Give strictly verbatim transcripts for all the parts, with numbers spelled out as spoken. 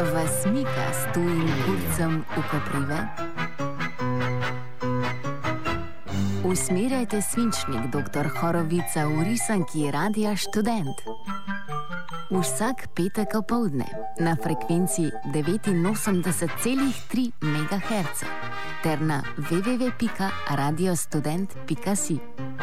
Vas mika s tujim kurcem v koprive? Usmerjajte svinčnik doktor Horovica v risanki Radia Študent. Vsak petek opoldne na frekvenci devetinosemdeset celih tri megaherca ter na w w w pika radiostudent pika si.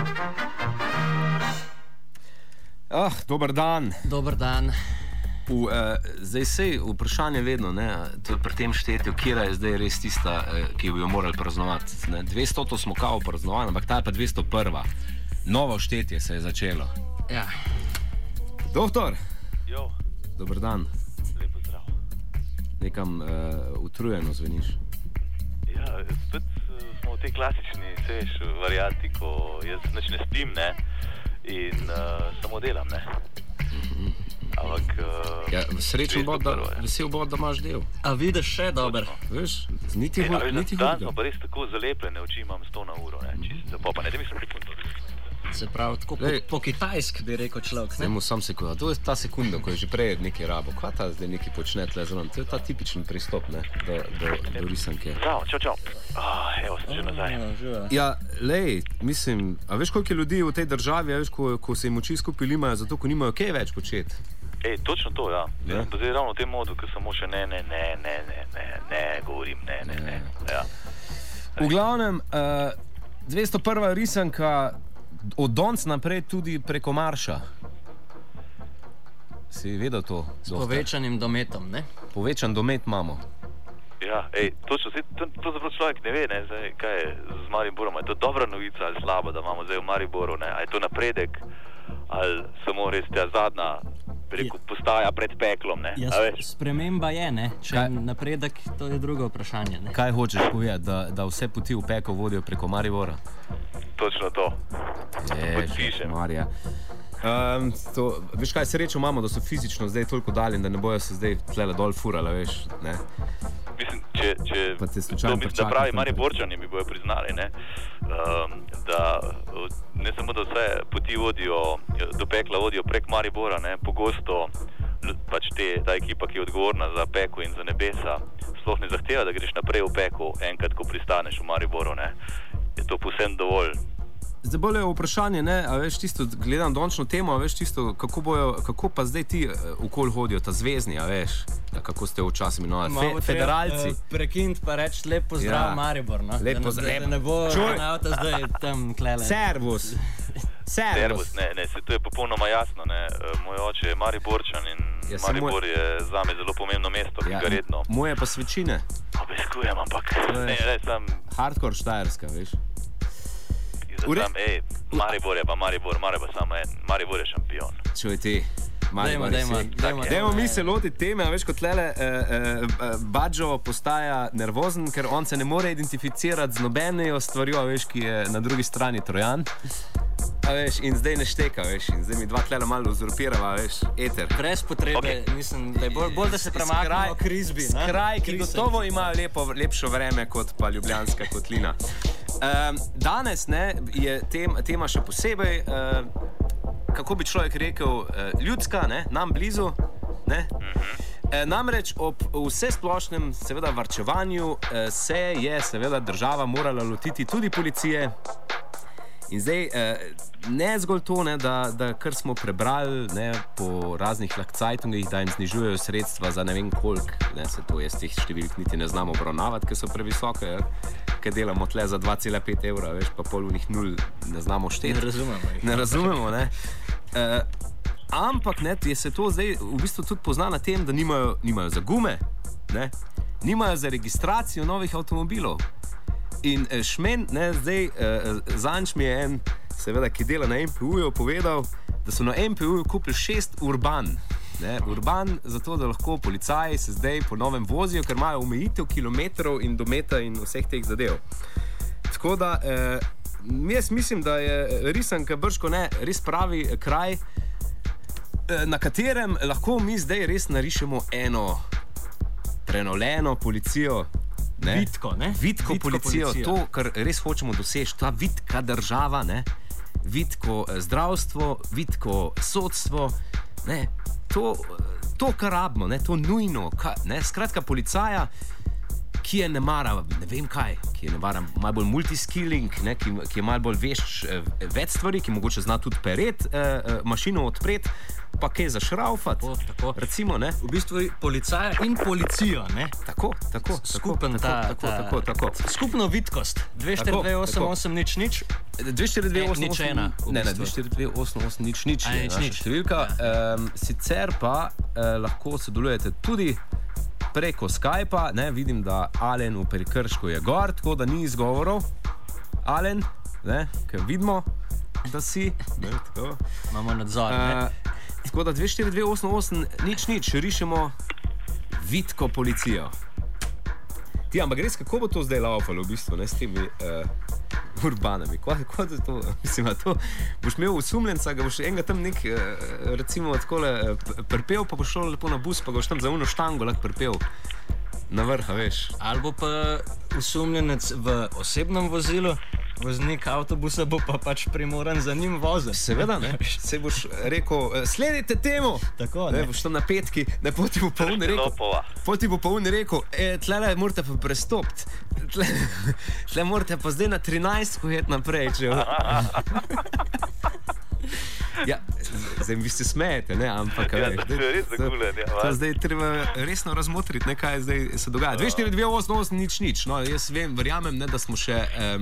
Ah, dober dan. Dober dan. V, uh, zdaj se je vprašanje vedno, ne, tudi pri tem štetju, kje je zdaj res tista, uh, ki bi jo morali praznovati. Ne. dvesto to smo kao praznovali, ampak ta je pa dvesto prva. Novo štetje se je začelo. Ja. Doktor. Jo. Dober dan. Lepo zdrav. Nekam uh, utrujeno zveniš. Ja, spet uh, smo v tej klasični seš varianti, ko jaz nič ne spim, ne, in uh, samo delam, ne. Mm-hmm. Ampak... Uh, ja, srečen bo, da, vesel bo, da imaš del. A vidiš še dober? Veš, niti hud, hud, niti hud. Dan smo pa res tako zalepljene oči, imam sto na uro, ne, čisto pa, pa ne, da mislim sekundo. Se pravi, tako po, po kitajsk bi rekel človek, ne? Zdaj sam sekunda, to je ta sekunda, ko je že prej nekaj rabo. Kva ta zdaj nekaj počne tle zraven? To je ta tipičen pristop, ne, do, do, do risanke. Zdravo, čau, čau. Ah, evo, sem že nazaj. Ja, lej, mislim, a veš koliko je ljudi v tej državi, a veš, ko, ko se jim oči skupaj limajo, zato ko nimajo kaj več početi. Ej, točno to, ja. Ja. Zdaj ravno v tem modu, ko samo še ne, ne, ne, ne, ne, ne, ne, govorim, ne, ne, ne, ja. V glavnem, uh, dvesto prva risanka od danes naprej tudi preko marša. Si vedel to? S povečanim dometom, ne? Povečan domet imamo. Ja, ej, točno, to, to zapravo človek ne ve, ne, zdaj, kaj je z Mariborom, je to dobra novica ali slaba, da imamo zdaj v Mariboru, ne, a je to napredek ali samo res ta zadnja, preko postaja pred peklom, ne, ja, a veš? Sprememba je, ne, če kaj? Napredek, to je drugo vprašanje, ne. Kaj hočeš povedati, da, da vse poti v peko vodijo preko Maribora? Točno to. Podpišem. Marija. Um, to, veš kaj, srečo imamo, da so fizično zdaj toliko daljni, da ne bojo se zdaj tlele dol furale, veš, ne. Mislim, če, če to mislim, da pravi Mariborčani mi bojo priznali, ne, um, da ne samo, da vse poti vodijo, do pekla vodijo prek Maribora, ne, pogosto pač te, ta ekipa, ki je odgovorna za peko in za nebesa, sploh ne zahteva, da greš naprej v peko enkrat, ko pristaneš v Mariboru, ne, je to povsem dovolj. Zdaj bolje je vprašanje, ne, a veš tisto, gledam dončno temo, a veš tisto, kako bojo, kako pa zdaj ti okoli hodijo, ta zvezni, a veš, ja, kako ste včasih imenovali, Fe, federalci. Uh, prekinti pa reči lep pozdrav, ja. Maribor, no? Lep pozdrav. Da, da ne bo avto zdaj tam klele. Servus. Servus. Servus, ne, ne, se to je popolnoma jasno, ne, moj oče je Mariborčan in ja, Maribor moj... je zame zelo pomembno mesto, ki ja, ga redno. Moje pa Svečine. Obiskujem, ampak ne, ne, sem... Hardcore Štajerska, veš. Sam, ej, Maribor je pa Maribor, Maribor samo en, Maribor je šampion. Čuj ti, Maribor je si. Dajmo mi se loti teme, a veš, kot tlele, eh, eh, Bađo postaja nervozen, ker on se ne more identificirati z nobenejo stvarjo, veš, ki je na drugi strani Trojan. A veš, in zdaj ne šteka, veš, in zdaj mi dva tlele malo uzurpirava, veš, eter. Brez potrebe, okay. Mislim, da je bolj, bolj da se premaknemo krizbi. Kraj, ki gotovo ima lepo, lepšo vreme kot pa Ljubljanska kotlina. Um, danes ne, je tem, tema še posebej, uh, kako bi človek rekel, uh, ljudska, ne, nam blizu. Ne? Uh, namreč ob vse splošnem seveda varčevanju uh, se je seveda država morala lotiti tudi policije. In zdaj, eh, ne zgolj to, ne, da, da kar smo prebrali ne, po raznih lakcajtungih, da jim znižujejo sredstva za ne vem koliko, ne, se to jaz teh številk niti ne znamo obravnavati, ker so previsoke, ker delamo tle za dva cela pet evra, veš, pa pol unih nul ne znamo šteti. Ne razumemo. Ne razumemo, ne. Eh, ampak, ne, je se to zdaj v bistvu tudi pozna na tem, da nimajo, nimajo za gume, ne, nimajo za registracijo novih avtomobilov. In Šmen, ne, zdaj, eh, zanč mi je en, seveda, ki dela na M P U-ju, povedal, da so na M P U-ju kupili šest urban. Ne, urban, zato da lahko policaji se zdaj po novem vozijo, ker imajo omejitev kilometrov in dometa in vseh teh zadev. Tako da, eh, jaz mislim, da je risanka brško ne, res pravi kraj, eh, na katerem lahko mi zdaj res narišemo eno prenovljeno policijo. Ne? Vitko, ne? Vitko, vitko policijo, policijo, to, kar res hočemo doseči, ta vitka država, ne? Vitko zdravstvo, vitko sodstvo, ne? To, to, kar rabimo, ne, to nujno. Ka, ne, skratka, policaja, ki je ne mara, ne vem kaj, ki je ne mara malo bolj multiskilling, ne, ki, ki je malo bolj vešč eh, več stvari, ki mogoče zna tudi peret, eh, mašino odpreti, pa kaj zašraufati. Tako, tako. Recimo, ne. V bistvu policaja in policija, ne? Tako, tako. Skupen ta, tako, ta, tako, tako, tako. Skupno vitkost. dve štiri dve osem osem nič nič. dve štiri dve osem nič ena. Ne, ne, dve štiri dve osem osem nič nič je naša številka. Ja. Um, sicer pa eh, lahko sodelujete tudi preko Skypa, ne, vidim, da Alen v Prekršku je gor, tako da ni izgovorov. Alen, ne, ker vidimo, da si. Ne, tako. Imamo nadzor, uh, ne? Tako da dve štiri dve osem osem nič nič, rišemo vitko policijo. Ti, ampak res, kako bo to zdaj laufalo v bistvu, ne, s temi uh, urbanami? Kaj je to? Mislim, to boš imel osumljenca, ga boš enega tam nek, uh, recimo, takole uh, prpel, pa boš šel lepo na bus, pa ga boš tam za uno štango lahko prpel na vrha, veš. Ali bo pa osumljenec v osebnem vozilu, voznik avtobusa bo pa pač primoran za njim voziti. Seveda, ne. Se boš rekel, sledite temu. Tako, ne. ne. Boš tam na petki, ne, poti bo pa un rekel. Poti bo pa un rekel, e, tlele morate pa prestopiti. Tle, tle morate pa zdaj na trinajst jet naprej, če... Ja, zdaj vi se smejete, ne, ampak... Ja, to je res zagulen, ja. To zdaj treba resno razmotriti, ne, kaj zdaj se dogaja. dve štiri dve osem osem nič nič, no, jaz vem, verjamem, ne, da smo še... Um,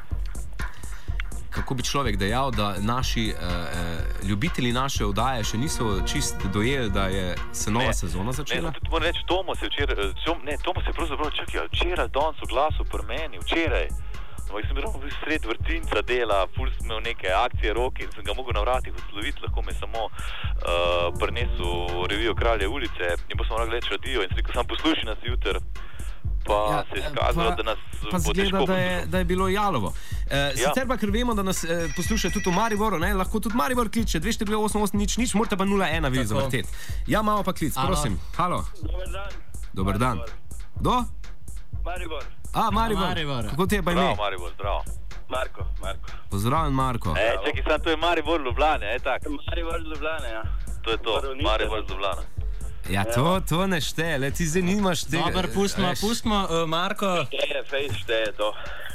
kako bi človek dejal, da naši uh, ljubitelji naše oddaje še niso čist dojeli, da je se nova ne, sezona začela? Ne, moram reči, Tomo se včeraj, ne, Tomo se pravzaprav čakaj, včeraj danes v glasu pri meni, včeraj. No, jaz sem bil sred vrtinca dela, ful sem imel neke akcije roke in sem ga mogel na vratih odsloviti, lahko me samo uh, prinesel revijo Kralje ulice in pa sem moral gledati radio in sem rekel, sam poslušaj nas jutr. Pa ja, se je skazalo, pa, da nas pa bo zgleda, težko da je, da je bilo jalovo. E, ja. Sicer pa, ker vemo, da nas e, posluša tudi v Mariboru, ne, lahko tudi Maribor kliče, dve štiri dve osem osem nič nič, morate pa nula ena vi zavrteti. Ja, malo pa klic, prosim. Halo. Dobar dan. Dobar dan. Kdo? Maribor. A, Maribor. Maribor. Kako ti je pa ime? Zdravo, Maribor, zdravo. Marko, Marko. Pozdravljen, Marko. E, čekaj, sam to je Maribor Ljubljane, je tak? Maribor Ljubljane, ja. To je to, Maribor Ljubljane. Ja, to, to ne šteje, le ti zdaj nimaš tega. Dobar, pustimo, pustimo, uh, Marko. Šteje, fejs šteje to.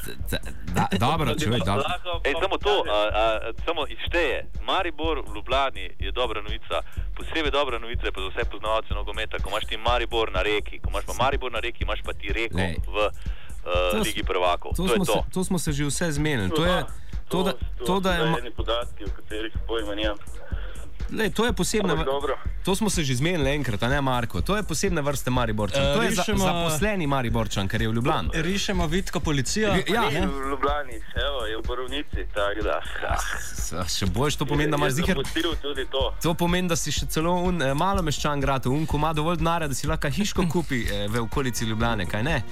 Da, dobro, človek, dobro. Ej, samo to, a, a, samo izšteje. Maribor v Ljubljani je dobra novica. Posebej dobra novica je pa za vse poznavalce nogometa, ko imaš ti Maribor na reki, ko imaš pa Maribor na reki, imaš pa ti Reko Lej. v uh, Ligi prvakov. To, to je to. Se, to smo se že vse zmenili. To je, to, da, to, da je... eni podatki, o katerih pojma nimam. Lej, to je posebna vrsta. To smo se že zmenili enkrat, a ne Marko. To je posebna vrsta Mariborčan. Uh, to je rišemo, za, zaposleni Mariborčan, ker je v Ljubljani. Rišemo vitko policijo. Ja, ne v Ljubljani, evo, je v Borovnici, tako da. Ah, še boljš, to pomeni, da imaš ziher. Tudi to. To pomeni, da si še celo un, eh, malo meščan grad, un, ko ima dovolj denarja, da si lahko hiško kupi eh, v okolici Ljubljane, kaj ne?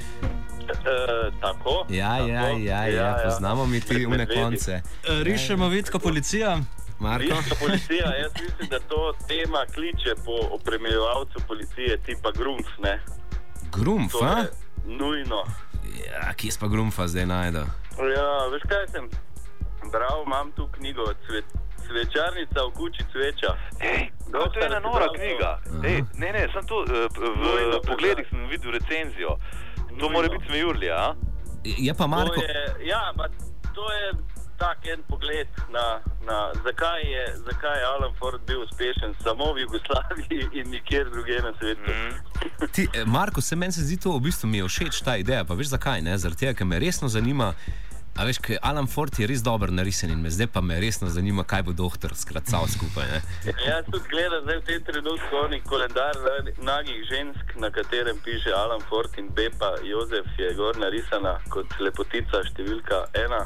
E, tako. Ja, tako. ja, ja, ja, ja, poznamo mi ti une konce. E, rišemo vitko policijo. Vitko policija, jaz mislim, da to tema kliče po opremljevalcu policije tipa Grumf, ne? Grumf, to a? Nujno. Ja, kje pa Grumfa zdaj najde? Ja, veš kaj sem bral, imam tu knjigo, cvet, Svečarnica v kući cveča. Ej, to je ena nora knjiga. Ej, ne, ne, sem tu, v, v pogledih sem videl recenzijo. To Nujno. Mora biti Smejurlija, a? Je pa Marko... To je, ja, pa to je... tak en pogled na, na zakaj, je, zakaj je Alan Ford bil uspešen samo v Jugoslaviji in nikjer druge na svetu. Mm. Ti, Marko, se meni se zdi to, v bistvu mi je všeč ta ideja, pa veš zakaj, ne? Zaradi tega, ker me resno zanima, a veš, ker Alan Ford je res dober narisan in me zdaj pa me resno zanima, kaj bo doktor skracal skupaj, ne? Jaz tudi gledam zdaj v tem trenutku oni kalendar nagih žensk, na katerem piše Alan Ford in Bepa Jozef je gor narisana kot lepotica številka ena.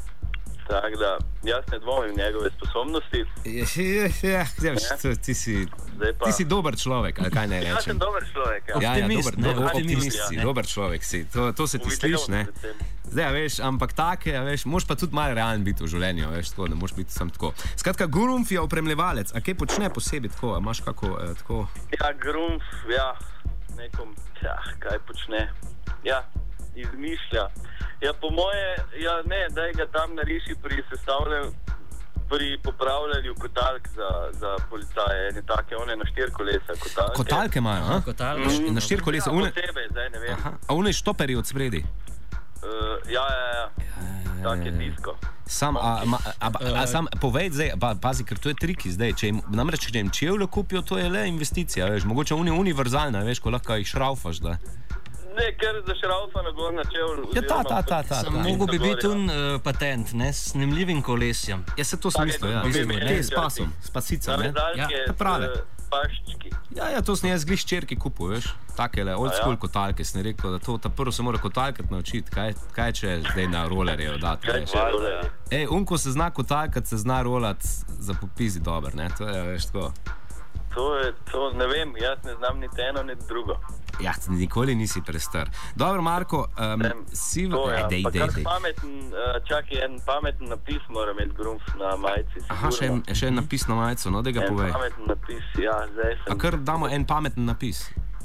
Tako da, jaz ne dvomim njegove sposobnosti. Ja, ja, ja, ja, ti, si, pa... ti si dober človek, ali kaj ne rečem? Jaz sem dober človek, ja. Ja, ja, optimist, dober, ne, dober, optimist, optimist si, ja, dober človek si. To, to se ti sliš, ne? Zdaj, ja, veš, ampak take, ja, veš, moš pa tudi malo realen biti v življenju, veš, tako, ne moš biti sam tako. Skratka, Grumf je opremljevalec, a kaj počne posebej tako, a imaš kako, eh, tako? Ja, Grumf, ja, nekom, ja, kaj počne, ja, izmišlja. Ja, po moje, ja ne, daj ga tam nariši pri sestavljanju pri popravljanju kotalk za, za policaje, ene take, one na štiri kolesa kotalke. Kotalke imajo, ha? Kotalke. Mm. Na štiri kolesa. Ja, une... posebej, zdaj ne vem. Aha. A one štoperi od spredi? Uh, ja, ja, ja. Tak je disko. Sam, a, a, a, a, a sam povej zdaj, pa, pazi, ker to je triki zdaj, če jim, namreč, če jim čevlje kupijo, to je le investicija, veš, mogoče uni univerzalna, veš, ko lahko jih šraufaš, da. Ne, ker za šraufa na gor na čevlju. Ja, ta, ta, ta, ta. Sam mogo bi biti un uh, patent, ne, s snemljivim kolesjem. Ja, se to smislo, ja. Te s pasom, s pasicam, ne. Ja, to prave. Paščki. Ja, ja, to sem jaz glih čerki kupil, veš, takele old school ja. Kotalke, sem rekel, da to, ta prvo se mora kotalkati naučiti, kaj, kaj če zdaj na rolerje dati, veš. Ej, un, ko se zna kotalkati, se zna rolati za popizi dober, ne, to je, veš, tako. To je, to ne vem, jaz ne znam niti eno, niti drugo. Ja, nikoli nisi prestar. Dobro, Marko, um, si v... To, ja. Ej, dej, pa dej, kar dej. pameten, uh, čakaj, en pameten napis mora imeti Grumf na majici. Aha, še en, še en napis na majico, no, da ga en povej. En pameten napis, ja, zdaj sem... A kar damo en pameten napis?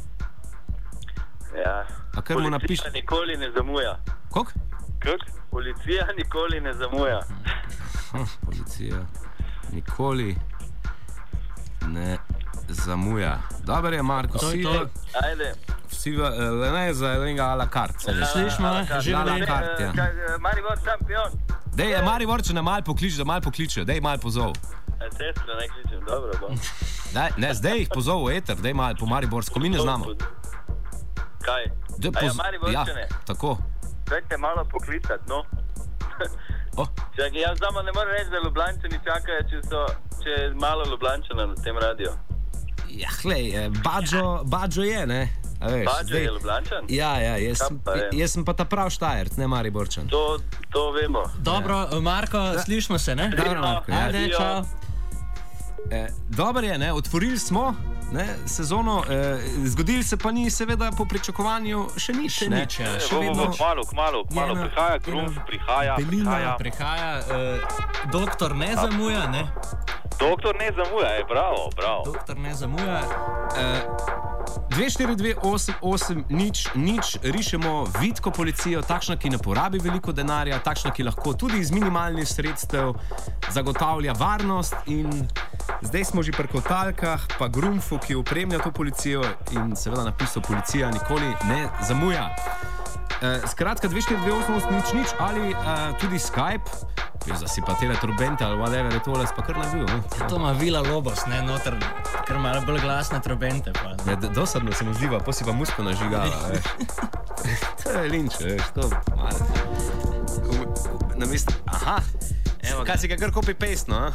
Ja. A kar mu napiš... Policija nikoli ne zamuja. Kok? Kak? Policija nikoli ne zamuja. Policija nikoli ne zamuja. Dobar je, Marko, to si to. Ajde. Vsi v, ne za enega a la carte. Slišmo, že a la vele. carte, ja. Maribor šampion. Dej, Mariborčane mal poklič, da mal pokličejo, dej mal pozov. Sestra ne kličem, dobro bom. Ne, ne, zdaj jih pozov v eter, dej mal po mariborsko, mi ne znamo. Kaj? Dej, A ja, poz... Mariborčane? Ja, tako. Dajte malo poklicati, no. Oh. Čakaj, jaz znamo ne morem reči, da Ljubljančani čakajo, če, so, če je malo Ljubljančana na tem radiju. Ja, glej, Bađo, Bađo je, ne? A veš, Bađo zdaj... je Ljubljančan? Ja, ja, jaz, Pa je. jaz sem pa ta prav Štajerc, ne Mariborčan. To, to vemo. Dobro, Marko, slišmo se, ne? Dobro, Marko, ja. Ajde, čau. Eh, Dobro je, ne? Otvorili smo ne? sezono, eh, zgodili se pa ni seveda po pričakovanju še nič. Še ne? nič, ja. Še vedno... Kmalu, kmalu, kmalu, ena- prihaja ena Grumf, prihaja, belina. prihaja. Prihaja, uh, doktor ne zamuja, ne? Doktor ne zamuja, je bravo, bravo. Doktor ne zamuja. dve štiri dve osem osem nič nič rišemo vitko policijo, takšna, ki ne porabi veliko denarja, takšna, ki lahko tudi iz minimalnih sredstev zagotavlja varnost. In zdaj smo že pri kotalkah, pa Grumfu, ki opremlja to policijo in seveda napisal: policija nikoli ne zamuja. E, skratka, dve štiri dve osem osem nič nič ali e, tudi Skype. Veš, da si pa tele turbente ali whatever je tole, pa kar nabil. No? To ima Vila Lobos, ne, noter, ker ima bolj glasne trobente. Pa. Ja, dosadno se mu zdiva, pa si pa musko nažigala, veš. To je linč, veš, to malo. Na mesto, aha, evo, kaj si ga kar copy-paste, no, a?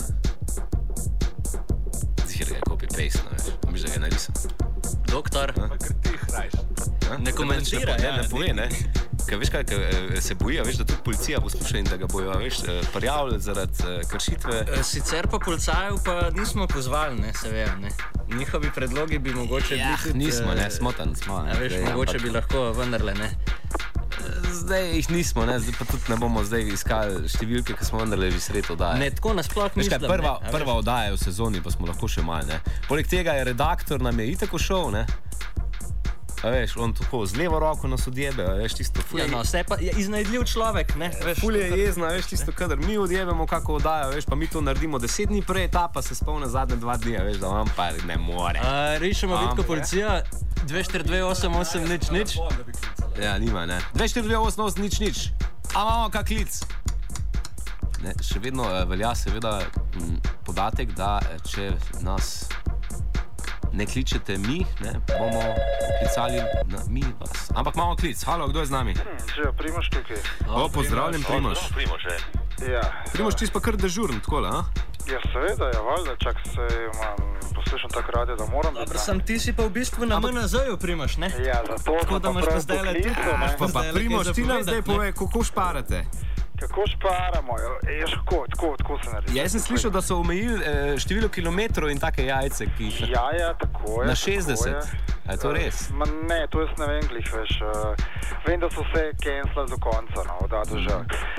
Zihir ga je copy-paste, no, veš, misliš, da ga je narisal. Doktor, ne komentira, ne, ja. ne pove, ne. Ker veš kaj, ker se bojijo, veš, da tudi policija posluša in da ga bojo, veš, prijavili zaradi kršitve. Sicer pa policajev pa nismo pozvali, ne, se vem, ne. Njihovi predlogi bi mogoče Ja, bili tudi... nismo, ne, smotan smo, ne. A veš, Zdaj, mogoče ampak- bi lahko vendarle, ne. Zdaj jih nismo, ne, zdaj pa tudi ne bomo zdaj iskali številke, ki smo vendarle že sred oddaje. Ne, tako nasploh Veš mislim, kaj, prva, ne, a veš. prva oddaja v sezoni, pa smo lahko še malo, ne. Poleg tega je redaktor nam je itak šel, ne. A veš, on tako z levo roko nas odjebe, a veš, tisto ful Ja, je, no, vse pa je iznajdljiv človek, ne, veš. ful je jezna, veš, tisto, kadar mi odjebemo kako oddajo, veš, pa mi to naredimo deset dni prej, ta pa se spomne zadnje dva dni, a veš, da vam pa ne more. A, rišemo Am- vitko policija, dve štiri dve osem osem nič nič. Ja, nima, ne. dve štiri dve osem osem nič nič. A imamo kak klic? Ne, še vedno eh, velja seveda m, podatek, da eh, če nas ne kličete mi, ne, bomo klicali na mi vas. Ampak imamo klic. Halo, kdo je z nami? Že Primož tukaj. O, pozdravljen, Primož. Primož, je. Ja. Primož, ti si pa kar dežurn, takole, a? Ja, seveda, ja, valjda, čak se imam, poslušam tak radio, da moram biti. Dobro, sam ti si pa v bistvu na M N Z-ju primaš, ne? Ja, zato Tako sem da imaš pa prav zdajle poklical, tudi- ne. Pa, pa Zdajle kaj Primož, ti nam zapovedati, zdaj ne? povej, kako šparate. Kako šparamo? Ja, tako, tako, tako se naredi. Ja, jaz sem slišal, da so omejili eh, število kilometrov in take jajce, ki jih Ja, ja, tako je. na tako šestdeset. je. A je to res? Ma ne, to jaz ne vem, glih, veš. Uh, vem, da so vse cancelali do konca, no, da do žal.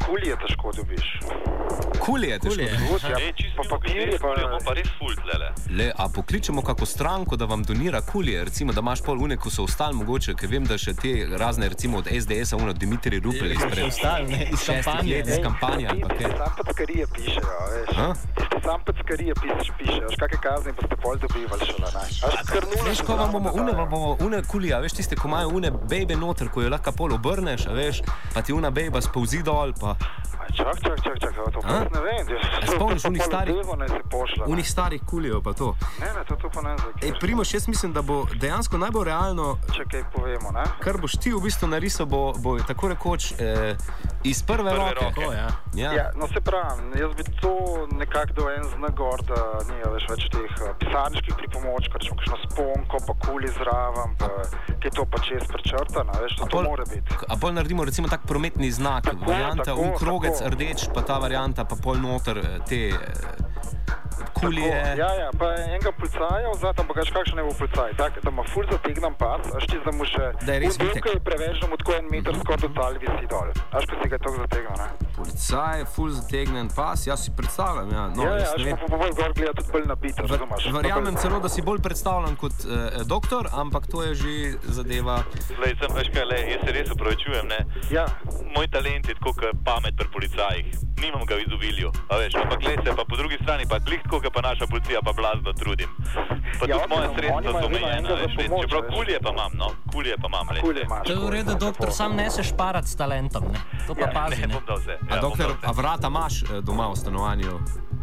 kulije težko dobiš. Kulije težko dobiš? Ja, pa papirje pa... pa res fult, lele. Le, a pokličemo kako stranko, da vam donira kulije, recimo, da imaš pol une, ko so ostali mogoče, ker vem, da še te razne, recimo od S D S-a, uno Dimitrij Rupel izpred šestih let iz kampanje ali pa kaj. Sam packarije pišejo, veš. Tisti sam packarije pišejo, veš, kakve kazni boste pol dobivali šele, ne. Veš, ko vam bomo une, vam bomo une kulije, veš, tiste, ko imajo une bejbe noter, ko jo lahko pol obrneš, a veš, pa ti una bejba spolzi dol, pa... Čak, čak, čak, čak, to pa ne vem. Spomniš unih starih, unih starih kulijev pa to? Ne, ne, to, to pa ne znam. Ej, Primož, jaz mislim, da bo dejansko najbolj realno, če kaj povemo, ne? Kar boš ti v bistvu narisal, bo, bo tako rekoč eh, iz prve, prve roke. roke. Oh, ja. Ja. Ja, no se pravim, jaz bi to nekako do en zna gor, da nije več, več teh uh, pisarniških pripomočkov, rečemo kakšno sponko, pa kuli zraven, pa kaj to pa čez prečrtano, veš, to, to pol, mora biti. A bolj naredimo recimo tak prometni znak, tako, varianta tako, un krogec tako. Rdeč, pa ta varianta, pa pol noter te kulije. Tako, ja, ja, pa enega policaja vzati, ampak kaž kakšen ne bo policaj, tak, da ima ful zategnan pas, až ti da mu še udunka je preveč, da mu tako en meter skor do tal visi dol. Až ko si ga tako zategnil, ne? Policaj, ful zategnen pas, jaz si predstavljam, ja. No, ja, ja, až pa pa bolj gor gleda tudi bolj nabito, razumaš. Verjamem celo, da si bolj predstavljam kot eh, doktor, ampak to je že zadeva... Lej, sem, veš kaj, lej, jaz se res upravičujem, ne? Ja. Moj talent je tako, kot pamet pri policajih. Nimam ga v izobilju, a veš, ampak glej se, pa po drugi strani pa glih tako, kot pa naša policija, pa blazno trudim. Pa ja, tudi moje sredstva so omejena, veš, čeprav kulje pa imam, no, kulje pa imam, lej. To je v redu, doktor, sam ne se šparat s talentom, ne? To pa ja, pazi, ne? Ne, bom dal vse. A Ja, doktor, a vrata imaš eh, doma v stanovanju?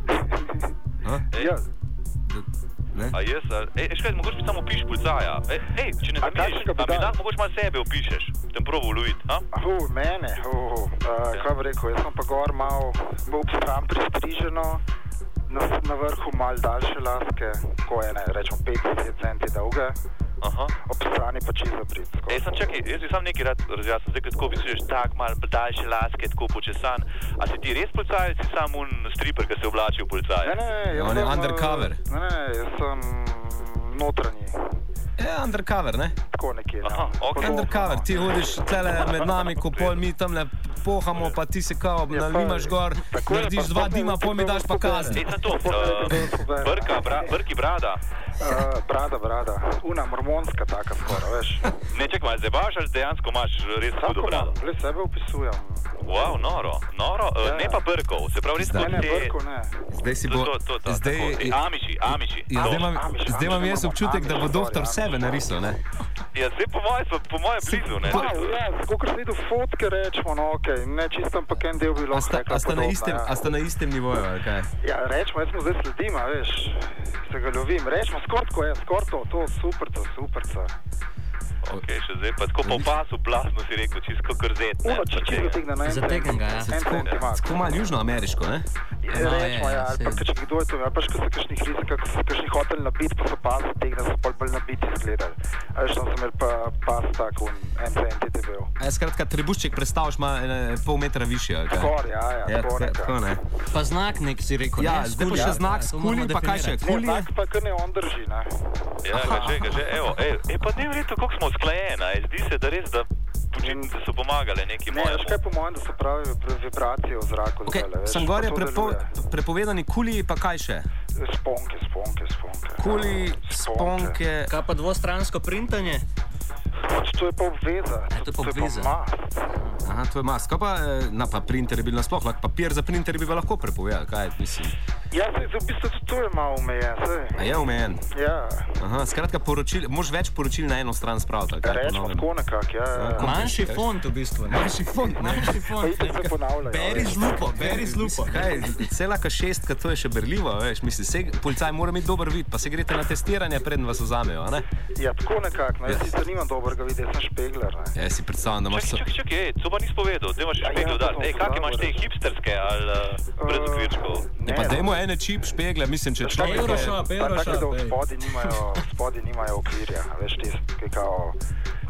Ej, Ja. Ne? A jaz, a, ej, škaj, mogoče mi samo opiš policaja. Ej, ej, če ne A zamiriš, kakšnega bi a mi dal? da, mogoče malo sebe opišeš. Tem probo ulovit, ha? Uh, mene, uh, uh, kaj bi rekel, jaz sem pa gor malo, bo obstran pristriženo, na, na vrhu mal daljše laske, ko je ne, rečemo pet do deset centi dolge, Aha. ob strani pa čisto britsko. Ej, sem čakaj, jaz bi sam nekaj rad razjasnil, zdaj, ko tako misliš, tak, malo daljše laske, tako počesan. A si ti res policaj, ali si sam un striper, ki se oblači v policaja? Ne, ne, ne, jaz On je sem, undercover. Ne, ne, jaz sem notranji, Je undercover, ne? tako nekje. Aha, ne. ok. Podobno, Undercover, ti hodiš tlele med nami, ko pol mi tamle pohamo, pa ti se kao Ja, pa- nalimaš gor, tako je, narediš pa dva sploh dima, ne- pol mi daš pa kazni. Ej, sem to, uh, brka, bra, brki brada. Uh, brada, brada, una mormonska taka skoraj, veš. Ne, čakaj, malo zebaš, ali dejansko imaš res hudo Tako brado? malo, le sebe opisujem. Wow, noro, noro, uh, Ja. ne pa brkov, se pravi res Ne, kot ne, te... brko ne. Zdaj si To, bo... to, to, to, Zdaj, tako, ej, amiši, amiši. ja, zdaj imam, Amiš, zdaj imam Amiš, jaz imamo občutek, da bo Amiš, doktor sorry, sebe Amiš. narisal, ne? Ja, zdaj po moje so, po moje blizu, ne? Pa, ja, kako si videl fotke, rečemo, no okej, okay. Ne čisto, ampak en del bi A lahko sta, rekla a, sta na podobno, istem, ja. a sta na istem nivoju, ali kaj? Ja, rečemo, jaz mu zdaj sledim, a veš, se ga lovim, rečemo, skoro tako je, skoro to, to, superca, superca. Ok, še zdaj pa tako po pasu plasno si rekel, čisto krzet, ne? Uno, če če zategne na en Zategnem ga, ja. cent, en cent ima. Tako malo južnoameriško, ne? Ja, No, rečemo, je, ja, ali pa saj- če kdo je to, ali pa še ko so kakšni hrisi, kako so kakšni hoteli nabiti, pa so pas zategne, so pol bolj nabiti izgledali. A veš, tam sem imel pa pas tako, en cent je debel. A je skratka, trebušček predstavljaš ima ene, pol metra višji, ali kaj? Skor, ja, ja, Ja, tako tako nekaj. ne. Pa znak nek si rekel, Ja, ne? zdaj pa Skuli, še ja, znak to s moramo kuli, pa kaj še? definirati. Ne, Kuli je? znak pa kar ne on drži, ne. Ja, kaže, kaže, evo, ej, ej, pa ne verjetno, koliko smo usklajeni, ej, zdi se, da res, da počitnice so pomagale neki Ne, veš mojemu. kaj po mojem, da so pravi vibracije v zraku Okay, zdajle, veš. sem gor je pa to prepo, deluje. prepovedani kuli, pa kaj še? Sponke, sponke, sponke. Kuli, sponke... Kaj pa dvostransko printanje? Pač to je pa obveza. A, to je pa obveza. mast. Aha, to je mas. Kaj pa, eh, na pa printer je bil nasploh, lahko papir za printer bi pa lahko prepovedal, kaj mislim? Ja, zdaj, v bistvu tudi to je malo omejen, saj. A je omejen? Ja, Aha, skratka, poročil, moš več poročil na eno stran spraviti, ali kaj? po rečemo novem? tako nekako, ja. ja. Ko- Manjši Kaj? font v bistvu, ne? Manjši font, ne? Manjši Pa font. itak se ponavljajo. Beri veš. z lupo, beri z lupo. Kaj, cela ka šestka, to je še berljivo, veš, mislim, se, policaj mora imeti dober vid, pa se greste na testiranje, preden vas vzamejo, a ne? Ja, tako nekako, no, jaz sicer nimam dobrega videa, jaz sem špegler, ne. Ja, si predstavljam, da imaš... Čakaj, čakaj, čakaj, ej, to pa nisi povedal, zdaj imaš Ja, špegel ja, dati. to Ej, sem kakšne znal imaš te reči. hipsterske ali uh, brez okvirčkov? Ne, Pa dajmo ene čip špegle, mislim, če človek... Euroshop, Pa tako, da Euroshop, v ej. spodi nimajo, v spodi nimajo okvirja, veš, ti, kaj kao,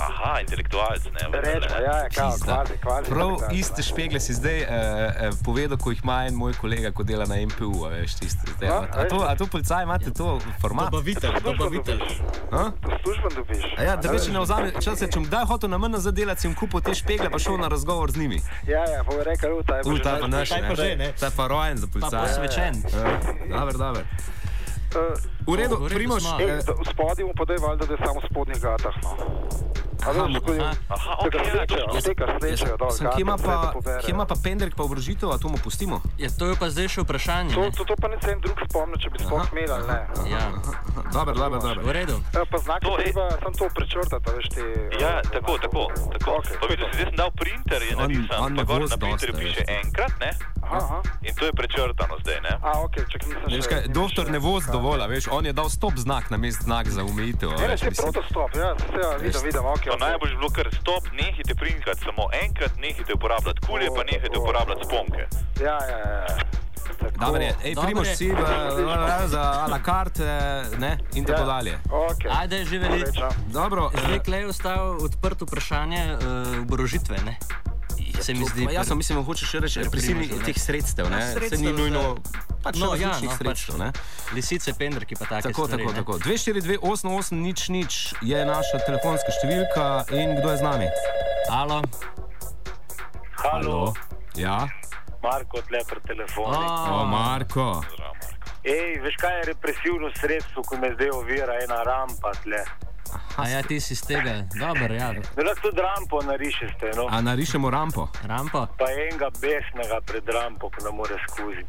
Aha, intelektualc, ne? Rečemo, ja, ja, kao, kvazi, kvazi. Prav iste špegle si zdaj uh, uh, povedal, ko jih ima en moj kolega, ko dela na M P U, a veš, tiste. A, a, to, a to policaj imate to format? Dobavitelj, dobavitelj. Služben dobiš. A ja, da več ne vzame, če se čem kdaj hotel na M N Z delati, si jim kupil te špegle, pa šel na razgovor z njimi. Ja, ja, pa bi rekel, u, ta je pa U, ta pa naš, taj pa že, ne? Ta je pa rojen za policaj. Pa posvečen. Dobar, dobar. V redu, Primož. Spodaj mu podaj valjda, da je samo v spodnjih gatah, no. Aha, aha, ok, kje ima pa pendrek pa obrožitev, a to mu pustimo? Ja, to je pa zdaj še vprašanje. To, to, to pa ne se en drug spomne, če bi sploh smela, ne. Ja. Dobar, dobar, dobar. V redu. Pa znak je treba sam to prečrtati, veš ti... Ja, tako, tako, tako. Pa vidim, zdaj sem dal printer, je napisan, pa gor na printerju piše enkrat, ne? Aha. In to je prečrtano zdaj, ne? A, ok, čak nisem še... Doktor ne voz dovolj, veš, on je dal stop znak na mest znak za umejitev. Ne, ne, se je proto stop, ja, se vidim, vidim, ok. Pa najbolj bilo kar stop, nehite prinkrat, samo enkrat nehite uporabljati kulje, pa nehite uporabljati sponke. Ja, ja, ja. Dobar je, ej, Primož si za a la carte, ne, in tako dalje. Ok. Ajde, živeli. Dobro. Zdaj klej ostal odprt vprašanje oborožitve, ne? Se mi zdi... Jaz mislim, da hočeš še reči prisilnih teh sredstev, ne? Se ni nujno pač različnih sredstev, ne? Lisice, pendreki pa take stvari, ne? Tako, tako, tako. dve štiri dve osem osem nič nič je naša telefonska številka in kdo je z nami? Halo? Halo? Ja? Marko, tle pri telefonu. O, Marko. Ej, veš kaj je represivno sredstvo, ko me zdaj ovira ena rampa tle? A ja, ti si z tega, dober, ja. Da lahko tudi rampo narišete, no. A narišemo rampo? Rampo? Pa enega besnega pred rampo, ko ne more skuzi.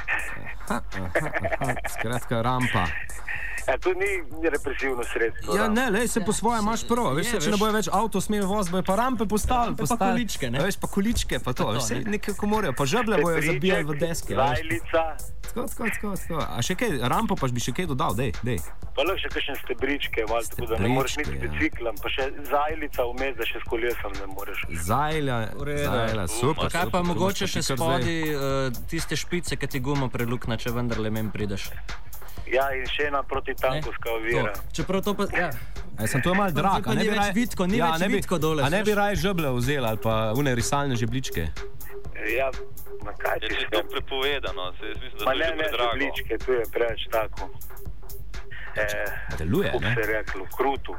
Skratka, rampa. Ja, to ni represivno sredstvo. Ja, ne, lej, se po svoje imaš prav. Veš, če ne bojo več avto smeli voziti, bojo pa rampe postavili. Pa količke, ne? Veš, pa količke, pa to. Veš, nekako morajo. Pa žeblje bojo zabijali v deske. Zajlica. Tako, tako, tako, tako. A še kaj, rampo pa bi še kaj dodal, dej, dej. Pa lahko še kakšne stebričke, malo tako, da ne moreš niti biciklom. Pa še zajlica vmes, da še s kolesom ne moreš. Zajlja, zajlja, super. Kaj pa mogoče še spodi tiste špice, ki ti gumo prelukna, če vendarle mem prideš? Ja, in še ena protitankovska ovira. Čeprav to pa, ja. Ja, sem to je malo drag, a ne bi več vitko, ni več vitko dole. A ne bi raje žeblje vzeli ali pa une risalne žebličke? Ja, na kaj ti še? Je to prepovedano, se jaz mislim, da to je že predrago. Ma ne, ne, žebličke, tu je preveč tako. Deluje, ne? Kako se je reklo, krutu.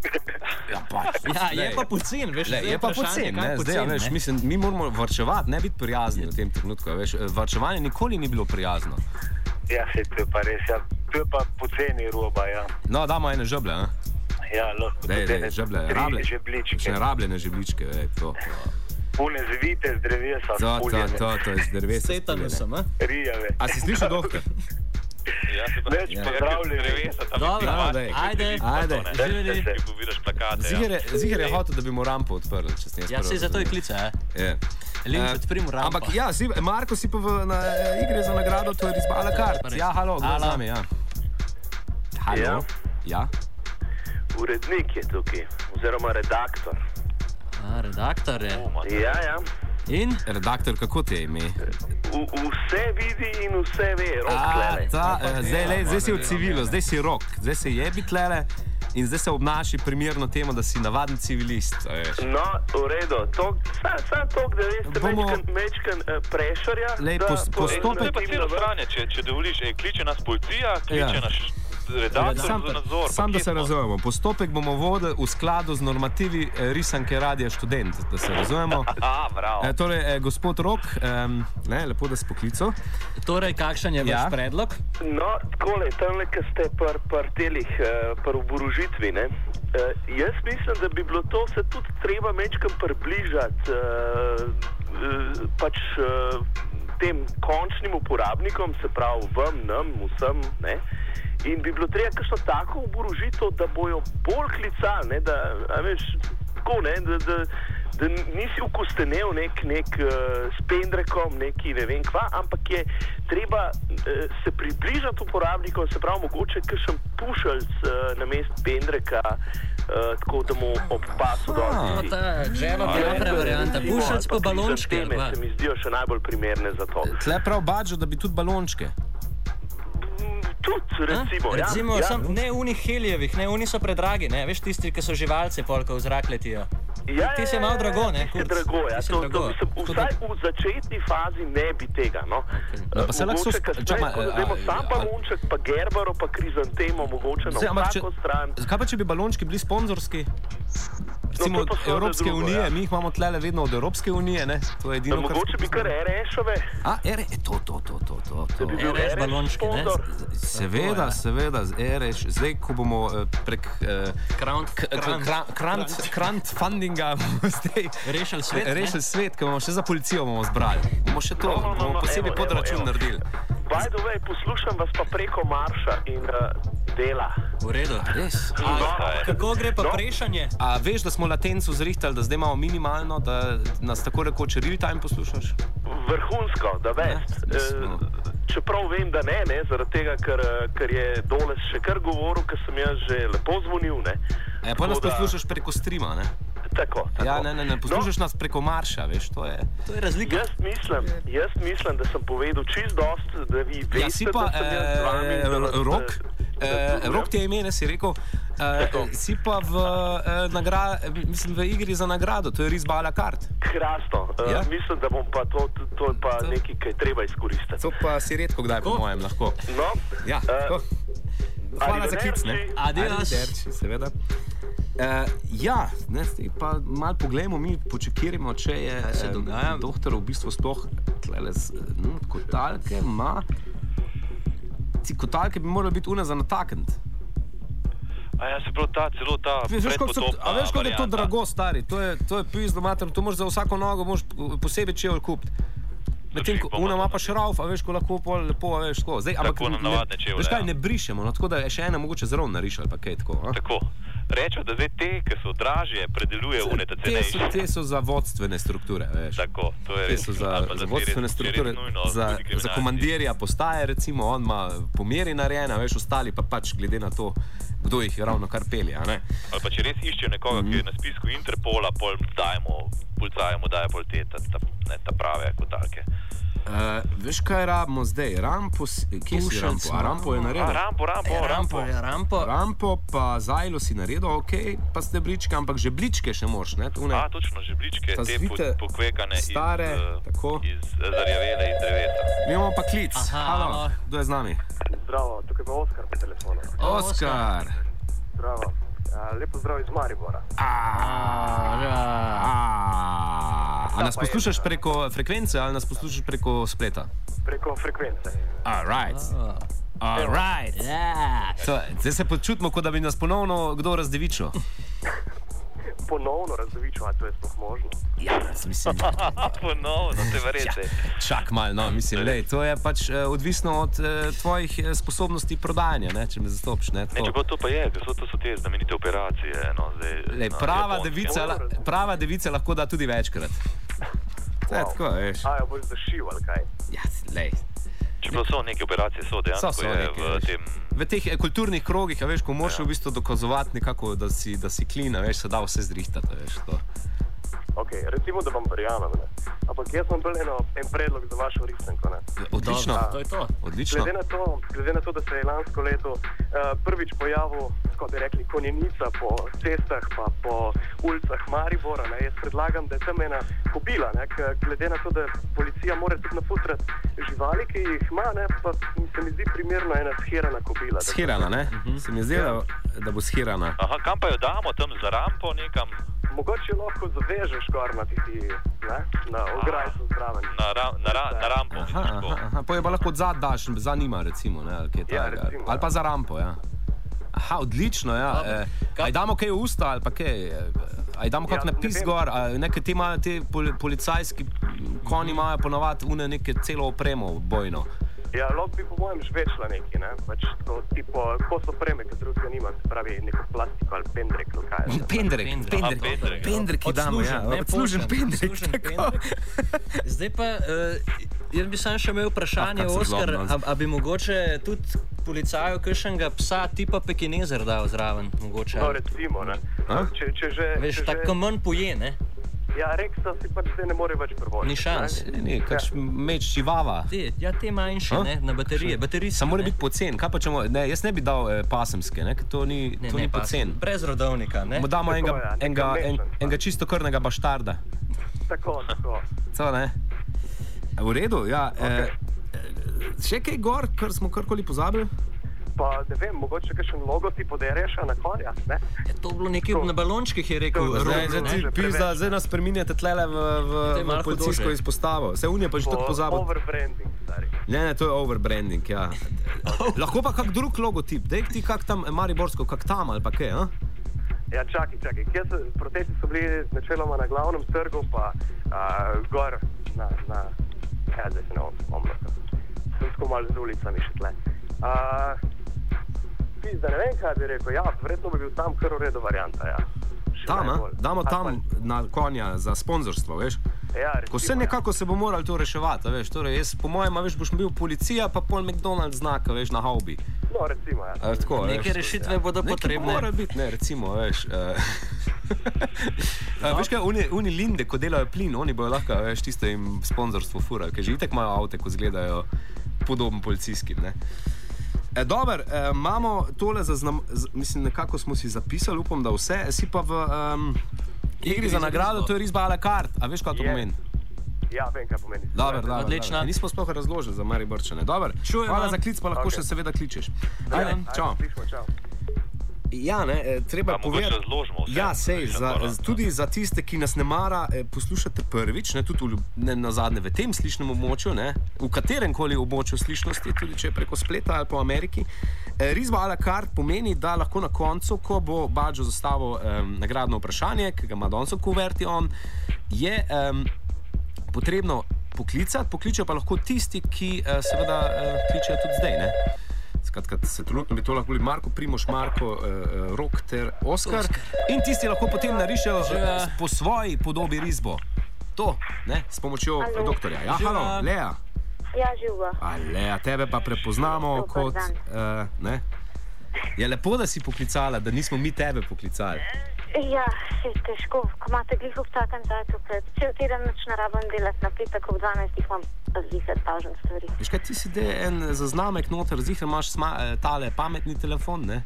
Ja, pač. Ja, je pa pocen, veš, je pa pocen, ne, zdaj, veš, mislim, mi moramo varčevati, ne biti prijazni v tem trenutku, veš, varčevanje nikoli ni bilo prijazno. Ja, se to je pa res, ja, to je pa poceni roba, ja. No, damo ene žeblje, ne? Ja, lahko dej, tudi ene žeblje, tri žebličke. Še rabljene žebličke, vej, to. Pune zvite z drevesa, spuljene. To, to, to, iz drevesa spuljene. Setanusem, a? Rijave. A si slišal, doktor? Ja, se pa neč pozdravljeni. Drevesa, tam dobro, je ajde, ajde. živeli. Ki pobiraš plakate, ja. Ziher je hotel, da bi mu rampo odprl, če sem jaz Ja, si zato je klica, ja. Je. Linč, odprimo rampo. Ampak ja, si, Marko si pa v na, igri za nagrado, to je izba a la carte. Ja, halo, kdo je z nami, ja. Halo? Ja? Urednik je tukaj, oziroma redaktor. A, redaktor je. Ja, ja. In? Redaktor, kako ti je ime? V, vse vidi in vse ve, Rok tlele. A, ta, zdaj, le, zdaj si v civilu, zdaj si Rok, zdaj se jebi tlele. In zdaj se obnaši primerno temu, da si navaden civilist. No, v redu. Sam tok, da veste, bomo... mečken uh, prešarja. Lej, pos, postopek... To je pa celo stranje, če, če dovoliš, e, kliče nas policija, kliče ja. nas redaktor sam, za nadzor. Sam, da se razumemo. Postopek bomo vodili v skladu z normativi eh, risanke Radia Študent, da se razumemo. Aha, bravo. E, torej, eh, gospod Rok, eh, ne, lepo, da si poklical. Torej, kakšen je ja. vaš predlog? No, takole, tamle, ki ste pr, pr telih, pr oborožitvi, ne, uh, jaz mislim, da bi bilo to se tudi treba mečkam približati uh, uh, pač uh, tem končnim uporabnikom, se pravi vam, nam, vsem, ne. In bi bilo treba kakšno tako oborožitev, da bojo bolj klicali, ne, da, a veš, tako, ne, da, da, da nisi ukostenel nek, nek uh, s pendrekom, neki ne vem kva, ampak je treba uh, se približati uporabnikom, se pravi mogoče kakšen pušalc uh, na mest pendreka, uh, tako da mu ob pasu dol. No, ta žena dobra varianta, pušalc pa balončke. Teme se mi zdijo še najbolj primerne za to. Tle prav badžo, da bi tudi balončke. Tudi, recimo. A? Recimo, ja, sam, ja. ne unih helijevih, ne, uni so predragi, ne, veš tisti, ki so živalce polka v zrak letijo. Ja, ti si malo drago, ne? Ti si drago, ja. To, drago. To, mislim, vsaj v začetni fazi ne bi tega, no. Okay. Pa se lahko so... Čakaj, sam balonček, pa gerbaro, pa krizantemo, mogoče na vsako stran. Kaj pa, če bi balončki bili sponzorski? Recimo od Evropske drugo, unije, ja. Mi jih imamo tlele vedno od Evropske unije, ne? To je edino, no, mogoče bi kar R S-ove. A, R S, to, to, to, to, to. Da bi bil R S balončki, ne? Seveda, seveda, R S, zdaj, ko bomo prek crowdfundinga rešili svet, rešili svet, ko bomo še za policijo bomo zbrali. Bomo še to, no, no, no, bomo posebej podračun naredili. By the way, poslušam vas pa preko marša in uh, dela. V redu, res. A, kako gre pa no? Prešanje? A veš, da smo latencu zrihtali, da zdaj imamo minimalno, da nas tako rekoč real time poslušaš? Vrhunsko, da veš. E, čeprav vem, da ne, ne, zaradi tega, ker, ker je Doles še kar govoril, ker sem jaz že lepo zvonil, ne. E, pa nas da... poslušaš preko streama, ne? Tako, tako. Ja, ne, ne, ne, poslušaš no, nas preko marša, veš, to je... To je razlika. Jaz mislim, jaz mislim, da sem povedal čist dost, da vi veste, ja, si pa, da sem jaz z vami... E, rok, e, rok ti je imene, si rekel, e, si pa v, e, nagra, mislim, v igri za nagrado, to je res bala kart. Krasno, ja? e, mislim, da bom pa to, to, to je pa to... nekaj, kaj treba izkoristiti. To pa si redko kdaj po mojem lahko. No, ja, tako. E, hvala za klic, ne? Adios. Arrivederci, seveda. Uh, ja, ne, pa malo poglejmo, mi počekirimo, če je se dogaja. Doktor v bistvu sploh tlele z no, kotalke ima. Ti kotalke bi morali biti une za natakniti. A ja, se prav ta, celo ta predpotopna A veš, kako je to drago, stari? To je, to je pizdo mater, to moraš za vsako nogo moraš posebej čevelj kupiti. Medtem, ko una ima pa šrauf, a veš, ko lahko pol lepo, a veš, tako. Zdaj, tako ampak, na navadne čevlje. Veš kaj, ne brišemo, no, tako da je še ena mogoče zrovn narišali, pa kaj tako. A? Tako. Rečemo, da zdaj te, ki so dražje, predeluje une ta cenejše. Te so za vodstvene strukture, veš. Tako, to je res. Te so za, za vodstvene strukture, nujno, za, za komandirja postaje, recimo, on ima pomeri narejena, veš, ostali pa pač glede na to, kdo jih ravno kar pelje, a ne? Ali pa če res iščejo nekoga, mm. ki je na spisku Interpola, pol dajemo, policajemu daje pol te, ta, ta, ne, ta prave kotalke. Uh, veš, kaj rabimo zdaj? Rampo, kje si Rampo? A Rampo je naredil? A Rampo, Rampo, e, Rampo. Je Rampo. Rampo pa Zajlo si naredil, ok, pa stebričke, ampak žebličke še moraš, ne? Tune, a, točno, žebličke, te zvite, pokvekane stare, iz, tako. iz zarjavele, iz drevesa. Mi imamo pa klic. Aha, halo, kdo je z nami? Zdravo, tukaj pa Oskar po telefonu. Oskar. Zdravo. Uh, lepo zdrav iz Maribora. A nas poslušaš preko frekvence ali nas poslušaš preko spleta? Preko frekvence. All right. All right. Yeah. So, zdaj se počutimo, kot da bi nas ponovno kdo razdevičil. Ponovno razdevičil, a to je sploh možno? Ja, mislim. Ponovno, te verjete. Ja, čak mal, no, mislim, lej, to je pač uh, odvisno od uh, tvojih uh, sposobnosti prodajanja, ne, če me zastopiš, ne. Ne, čeprav to pa je, ker so to, so te znamenite operacije, no, zdaj. Lej, prava devica, la, prava devica lahko da tudi večkrat. Wow. Je, tako, veš. A, jo boš zašil, ali kaj? Ja, lej. Čeprav so neke operacije, so dejansko so, so je neke, v tem... V teh kulturnih krogih, a veš, ko moraš ja. v bistvu dokazovati nekako, da si, da si clean, a veš, se da vse zrihtati, veš, to. Ok, recimo, da vam verjamem, ne. Ampak jaz imam bil eno, en predlog za vašo risanko, ne. Odlično. A, to je to. Odlično. Glede na to, glede na to, da se je lansko leto uh, prvič pojavil, kot bi rekli, konjenica po cestah, pa po ulicah Maribora, ne, jaz predlagam, da je tam ena kobila, ne, k, glede na to, da policija mora tudi nafutrati živali, ki jih ima, ne, pa se mi zdi primerno ena shirana kobila. Shirana, ne? Uh-huh. Se mi zdi, da, da bo shirana. Aha, kam pa jo damo, tam za rampo nekam? Mogoče lahko zavežeš gor na tisti, ne, na ograjcu zraven. Na, ra, na, ra, na rampo. Aha, aha, aha, pa je pa lahko odzad daš, za njima recimo, ne, ali kaj ja, tega. Recimo, ali pa za rampo, ja. Aha, odlično, ja. E, aj damo kaj v usta, ali pa kaj? Aj damo kak ja, napis ne gor, nekaj te imajo, te policajski konji imajo ponavadi une neke celo opremo bojno. Ja, lahko bi po mojem žvečla neki, ne, pač to tipo, kos opreme, ki drugega nima, se pravi neko plastiko ali pendrek, ali kaj. Pendrek, pendrek, pendrek, pendrek, ki damo, ja, odslužen pendrek, tako. Zdaj pa, uh, jaz bi sam še imel vprašanje, ah, Oskar, a, a bi mogoče tudi policaju kakšnega psa tipa pekinezer dal zraven, mogoče? No, recimo, ne. Če, če že, veš, če tako že... manj poje, ne? Ja, Rexa si pač zdaj ne more več prvočiti. Ni šans. Ne, ne, kač ja. meč čivava. Te, ja, te manjše, ha? Ne, na baterije. baterije Samo mora biti pocen. Kaj pa če mo, ne, jaz ne bi dal eh, pasemske, ne, ker to ni, ne, to ne, ni pocen. Brez rodovnika, ne? Mo damo enega, ja, enega, en, enega čisto krvnega baštarda. Tako, tako. Co, ne? V redu, ja. Okay. Eh, še kaj gor, kar smo karkoli pozabili? Pa ne vem, mogoče kakšen logotip od Ereša na konja, ne? Je to bilo nekaj na balončkih, je rekel. Zdaj, zdaj, zdaj, pizda, zdaj nas spreminjate tlele v, v, v policijsko izpostavo. Vse unije pa že tako pozabil. Overbranding, stari. Ne, ne, to je overbranding, ja. Lahko pa kak drug logotip, dej ti kak tam mariborsko, kak tam ali pa kaj, a? Ja, čakaj, čakaj. Kje so, protesti so bili načeloma na glavnem trgu, pa a, gor na, na, ja, zdaj se ne omlaka. Sem tako malo z ulicami še tle. A, Pizda, ne vem, kaj bi rekel. Ja, verjetno bi bil tam kar v redu varianta, ja. Tam, a? Damo tam na konja za sponzorstvo, veš? Ja, recimo, ko se nekako se bo morali to reševati, veš? Torej, jaz po mojem, veš, boš bil policija, pa pol McDonald's znaka, veš, na haubi. No, recimo, ja. A, tako, neke veš, rešitve ja. bodo potrebne. Nekaj mora biti, ne, recimo, veš. Uh, no. Veš kaj, uni, uni Linde, ko delajo plin, oni bojo lahko, veš, tisto jim sponzorstvo furajo, ker že itek imajo avte, ko izgledajo podobno policijskim, ne. E, dober, e, imamo tole zaznam, z, mislim, nekako smo si zapisali, upam, da vse, si pa v um, igri za nagrado, to je risba a la carte, a veš, kaj to pomeni? Ja, vem, kaj pomeni. Dober, dober, dober. Nismo sploh razložili za Mariborčane. Dober, hvala za klic, pa lahko okay. še seveda kličeš. Ajde, ajde, čau. Slišmo, čau. Ja, ne, treba povedati. Ja, sej, za, tudi za tiste, ki nas ne mara, eh, poslušate prvič, ne, tudi v, ne, na zadnje v tem slišnem območju, ne, v katerem koli območju slišnosti, tudi če je preko spleta ali po Ameriki. Eh, risba a la carte pomeni, da lahko na koncu, ko bo Bađo zastavil eh, nagradno vprašanje, ki ga ima danes v kuverti on, je eh, potrebno poklicati, pokličejo pa lahko tisti, ki eh, seveda eh, kličejo tudi zdaj, ne. Skratka, se trenutno bi to lahko bili Marko Primož, Marko, eh, Rok ter Oskar. Oskar. In tisti lahko potem narišejo ja. po svoji podobi risbo. To, ne, s pomočjo halo. doktorja. Ja, živa. Halo, Lea. Ja, živa. A, Lea, tebe pa prepoznamo Dobar kot, uh, ne. Je lepo, da si poklicala, da nismo mi tebe poklicali. Ja, je težko, ko imate glih v vsakem zajcu, pred cel teden nič ne rabim delati, na petek ob dvanajstih imam zihar tažen stvari. Veš kaj, ti si de en zaznamek noter, zihar imaš sma, tale pametni telefon, ne?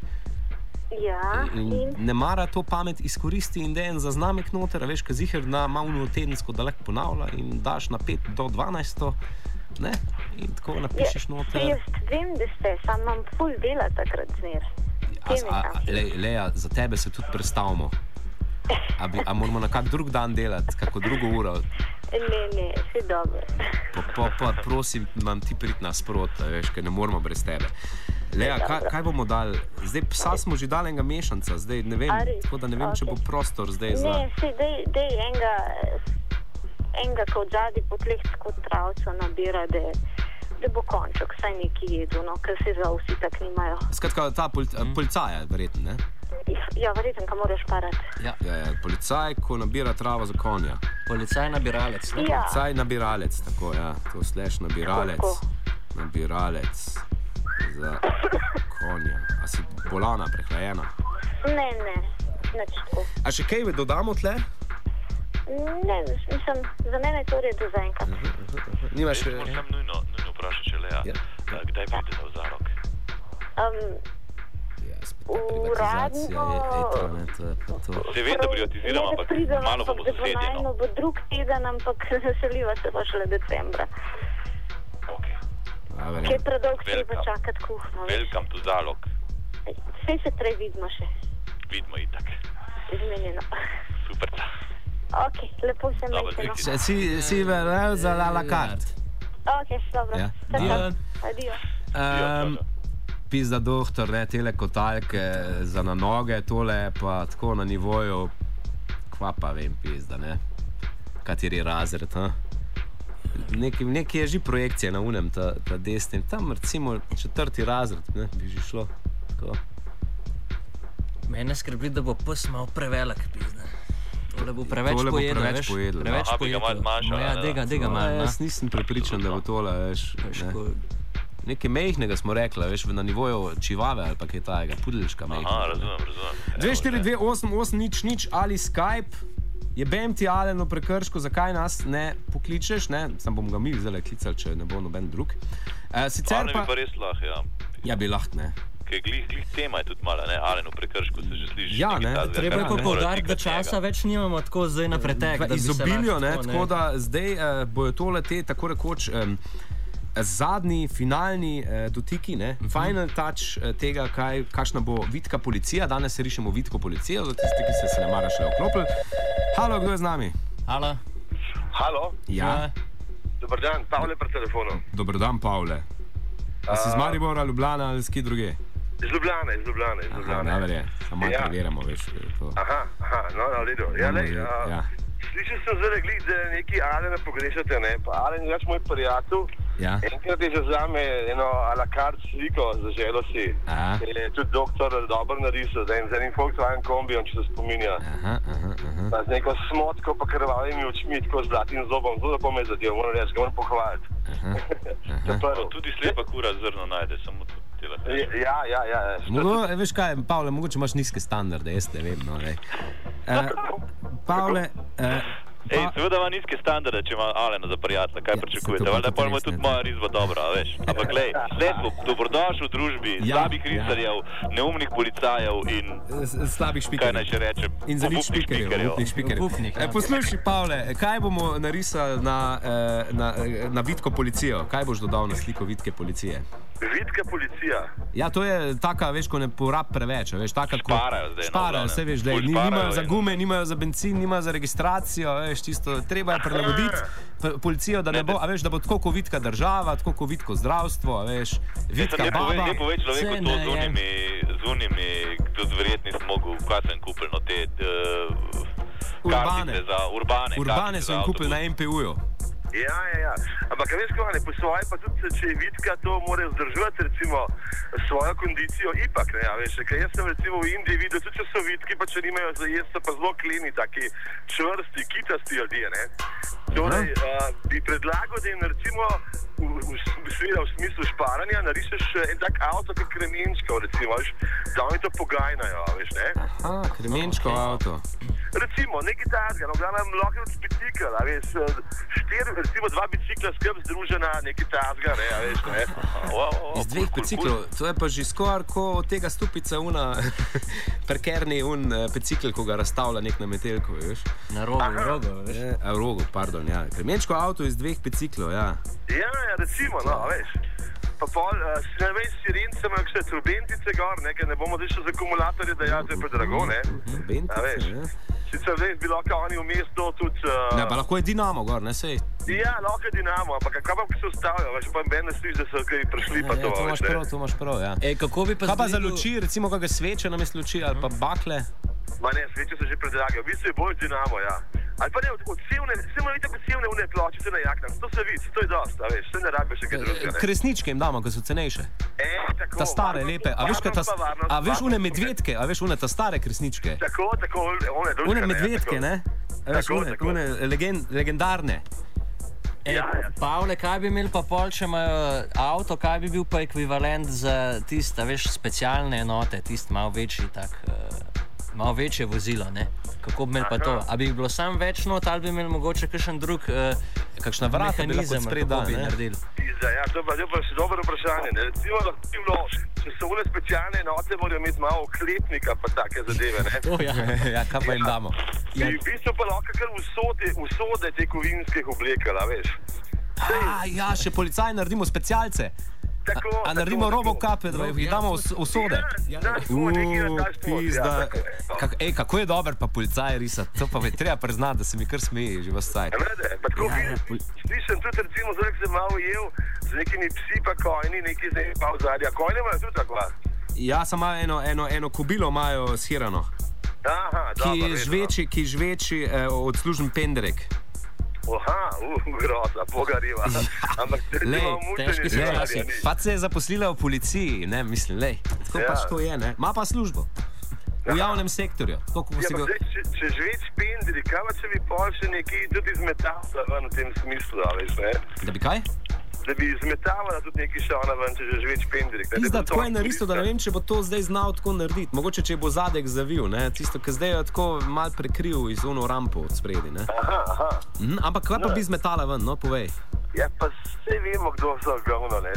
Ja, in, in ne mara to pamet izkoristi in de en zaznamek noter, veš, kaj zihar na malno tedensko dalek ponavlja in daš na pet do dvanajsto, ne? In tako napišeš ja, noter. Jaz vem, da ste, sam imam ful dela takrat zmer. A, a, le, Lea, za tebe se tudi predstavimo. A, bi, a moramo na kak drug dan delati, kako drugo uro? Ne, ne, vse dobro. Pa, pa, pa prosim, imam ti prid nasprot, veš, ker ne moramo brez tebe. Lea, kaj, kaj bomo dali? Zdaj psa smo že dali enega mešanca, zdaj ne vem, tako da ne vem, okay. če bo prostor zdaj za... Ne, se dej, dej enega, enega kot zadnji po tleh kot travca nabira, da da bo konček, saj neki jedu, no, ker se za vsi tak nimajo. Skratka, ta pol, mm. policaja, verjetno, ne? Ja, verjetno, ka moraš parati. Ja. Ja, ja, policaj, ko nabira travo za konja. Policaj nabiralec. Ne? Ja. Policaj nabiralec, tako, ja. To sleš nabiralec. Tako. Nabiralec za konja. A si bolana, prehlajena? Ne, ne, nič tako. A še kaj dodamo tle? Ne, mislim, za mene je to redu za enkrat. Uh -huh, uh -huh. Nimaš... Jaz moram nujno, nujno vprašati, če Lea, ja. Kdaj pridete v Zarok? Um, ja, uradno... Se vem, da privatiziramo, ampak malo bomo sosedje, no? Bo drug teden, ampak veseliva se pa šele decembra. Ok. Kaj predolg treba čakati kuhno. Welcome to Zarok. Vse se trej vidimo še. Vidimo itak. Izmenjeno. Super. Ok, lepo se mečeno. Si, si verjel za a la carte? Ok, dobro. Ja. Adio. Um, pizda doktor, ne, tele kotalke za na noge, tole pa tako na nivoju, kva pa vem, pizda, ne, kateri razred, ha? Neki, neki je že projekcija na unem, ta, ta desni, tam recimo četrti razred, ne, bi že šlo, tako. Mene skrbi, da bo pes malo prevelik, pizda. Tole bo preveč tole bo pojedel, preveč veš? Pojedel. Preveč Aha, pojedel. bi ga malo zmanjšal, ja, dega, dega no, malo. Jaz nisem prepričan, da bo tole, veš, ne. Nekaj mejhnega smo rekla, veš, na nivoju čivave ali pa kaj tajega, pudeljška mejhnega. Aha, razumem, razumem. dve štiri dve osem osem nič nič ali Skype je B M T Alen v prekršku, zakaj nas ne pokličeš, ne? Sam bom ga mi zdaj klicali, če ne bo noben drug. Uh, sicer pa... pa... bi pa res lahko, ja. Ja, bi lahko, ne. Ker glih, glih tema je tudi mala, ne? Alen v prekršku se že sliši. Ja, ne. Tazga, treba je pa povdariti, da časa več nimamo tako zdaj na pretek. V izobilju, ne, tako, tako da zdaj uh, bojo tole te, tako rekoč, um, zadnji, finalni uh, dotiki, ne, uh -huh. final touch uh, tega, kaj, kakšna bo vitka policija. Danes se rišemo vitko policijo, za tiste, ki ste se ne mara šele vklopili. Halo, kdo je z nami? Halo. Halo? Ja. Dobar dan, Pavle pri telefonu. Dobar dan, Pavle. A si iz Maribora, Ljubljana ali skje druge? Iz Ljubljane, iz Ljubljane, iz Ljubljane. Aha, dobro je, samo malo ja. preverjamo, veš. To. Aha, aha, no, no, ledo. Ja, lej, uh, ja. Slišal sem zdaj glih, da neki Alena pogrešate, ne? Pa Alen je več moj prijatelj. Ja. Enkrat je že zame eno a la carte sliko, zaželo si. Aha. Je tudi doktor dobro narisal, da je z enim Volkswagen kombijom, če se spominja. Aha, aha, aha. Pa z neko smotko pa krvavimi očmi, tako z zlatim zobom. Zelo lepo me je zadev, moram reči, ga moram pohvaliti. Aha, aha. Tudi slepa kura zrno najde, samo to dela. Ja, ja, ja. ja. Mogo, veš kaj, Pavle, mogoče imaš nizke standarde, jaz ne vem, no, ne. Uh, Pavle, uh, Ej, seveda ima nizke standarde, če ima Alena za prijatelja, kaj ja, pričakujete? Valjda pa ima tudi moja risba dobra, veš. Ampak glej, lepo, dobrodošel v družbi ja, slabih risarjev, ja. neumnih policajev in... Slabih špikerjev. Kaj naj še rečem? In zavih špikerjev. špikerjev. E, poslušaj, Pavle, kaj bomo narisali na, na, na vitko policijo? Kaj boš dodal na sliko vitke policije? Vitka policija? Ja, to je taka, veš, ko ne porab preveč, veš, taka... Šparajo zdaj. Šparajo, vse veš, da nimajo za gume, nimajo za benzin, nimajo za registracijo, veš, čisto, treba je prilagoditi policijo, da ne bo, a veš, da bo tako kot vitka država, tako kot vitko zdravstvo, a veš, vitka baba. Ne povej človeku to z unimi, z unimi, kdo verjetni sem mogel, kaj sem kupil, no te kartice za urbane. Urbane sem kupil na M P U-ju. Ja, ja, ja. Ampak, veš, kaj, po svoje pa tudi, če je vitka, to mora vzdrževati, recimo, svojo kondicijo ipak, ne, ja, veš, kaj jaz sem recimo v Indiji videl, tudi če so vitki, pa če nimajo za jesti, so pa zelo kleni, taki čvrsti, kitasti ljudje, ne. Torej, uh, bi predlagal, da jim recimo, v, v, v, v smislu šparanja, narišeš en tak avto, kot Kremenčkov, recimo, veš, da oni to pogajnajo, veš, ne. Aha, Kremenčkov okay. avto. Recimo, nekaj tazga, no, gledam, lahko je bicikl, a veš, štiri, recimo dva bicikla skrb združena, nekaj tazga, ne, a veš, ne. Iz dveh biciklov, to je pa že skoraj ko od tega stupica una prekerni un bicikl, ko ga razstavlja nek na metelku, veš. Na rogu, na rogu, veš. Na rogu, pardon, ja. Kremenčko avto iz dveh biciklov, ja. Ja, ja, recimo, no, a veš. Pa pol, uh, ne veš, sirence imajo kakšne turbentice gor, nekaj, ne bomo zdaj še z akumulatorje, da ja, to je predrago, ne. Turbentice, ja. Sicer zdaj bi lahko oni v mesto tudi... Uh... Ne, pa lahko je dinamo gor, ne, sej. Ja, lahko je dinamo, ampak kaj pa, ki se ustavijo, veš, pa ben ne sliš, da so kaj prišli, pa to, to imaš prav, to imaš prav, ja. Ej, kako bi pa... Kaj pa za luči, recimo kakve sveče namest luči, ali pa bakle? Ma ne, sveče so že predrage, v bistvu je bolj dinamo, ja. Ali pa ne, od sevne, vsemo vidite kot sevne une pločice na jaknah, to se vidi, to je dosta, veš, vse ne rabiš še kaj drugega, ne. Kresničke jim damo, ko so cenejše. E, tako. Ta stare, lepe, a veš, kaj ta... A veš une medvedke, a veš une ta stare kresničke? Tako, tako, one druge, une medvedke, ne? Veš, une, une legend, legendarne. Ej, ja, ja. Pavle, kaj bi imeli pa pol, če imajo avto, kaj bi bil pa ekvivalent za tiste, veš, specialne enote, tiste malo večji, tak... Uh... malo večje vozilo, ne? Kako bi imeli pa to? A bi jih bilo sam več not, ali bi imeli mogoče kakšen drug uh, kakšna vrata bi lahko spredal, bi naredili? Ja, to je pa še dobro vprašanje, ne? Recimo, lahko bi bilo, če so ule specialne enote, morajo imeti malo oklepnika pa take zadeve, ne? To ja, ja, kaj pa jim damo? Ja. V bistvu pa lahko kar usode, usode te kovinskih oblekala, veš? A, ja, še policaj naredimo specialce. Tako, a, a naredimo robokape, da jih damo v sode. Ja, tako, nekaj daš pizda. Kak, ej, kako je dober pa policaj risati. To pa me treba priznati, da se mi kar smeji že vas saj. Ja, pa tako ja, pol... slišem tudi recimo, zdaj sem malo jel z nekimi psi pa kojni, neki z nekaj pa v zadnja. Kojne imajo tudi tako? Ja, samo eno, eno, eno kobilo imajo shirano. Aha, dobro. Ki žveči, ki žveči eh, odslužen penderek. Oha, uh, groza, pogariva. Ampak te recimo mučenje že radi. Pa se je zaposlila v policiji, ne, mislim, lej. Tako ja. Pač to je, ne. Ma pa službo. V javnem sektorju. Tako, ja, go... zdaj, če, če žveč pendri, kaj pa če bi pol še nekaj tudi iz metala v tem smislu, a veš, ne? Da bi kaj? da bi zmetavala tudi neki šona ven, če že živeč pendrik. Pizda, tako je narisal, da ne vem, če bo to zdaj znal tako narediti. Mogoče, če bo zadek zavil, ne? Tisto, ki zdaj je tako mal prekril iz ono rampo od spredi, ne? Aha, aha. Mm, ampak kaj pa bi zmetala ven, no, povej. Ja, pa vse vemo, kdo so govno, ne?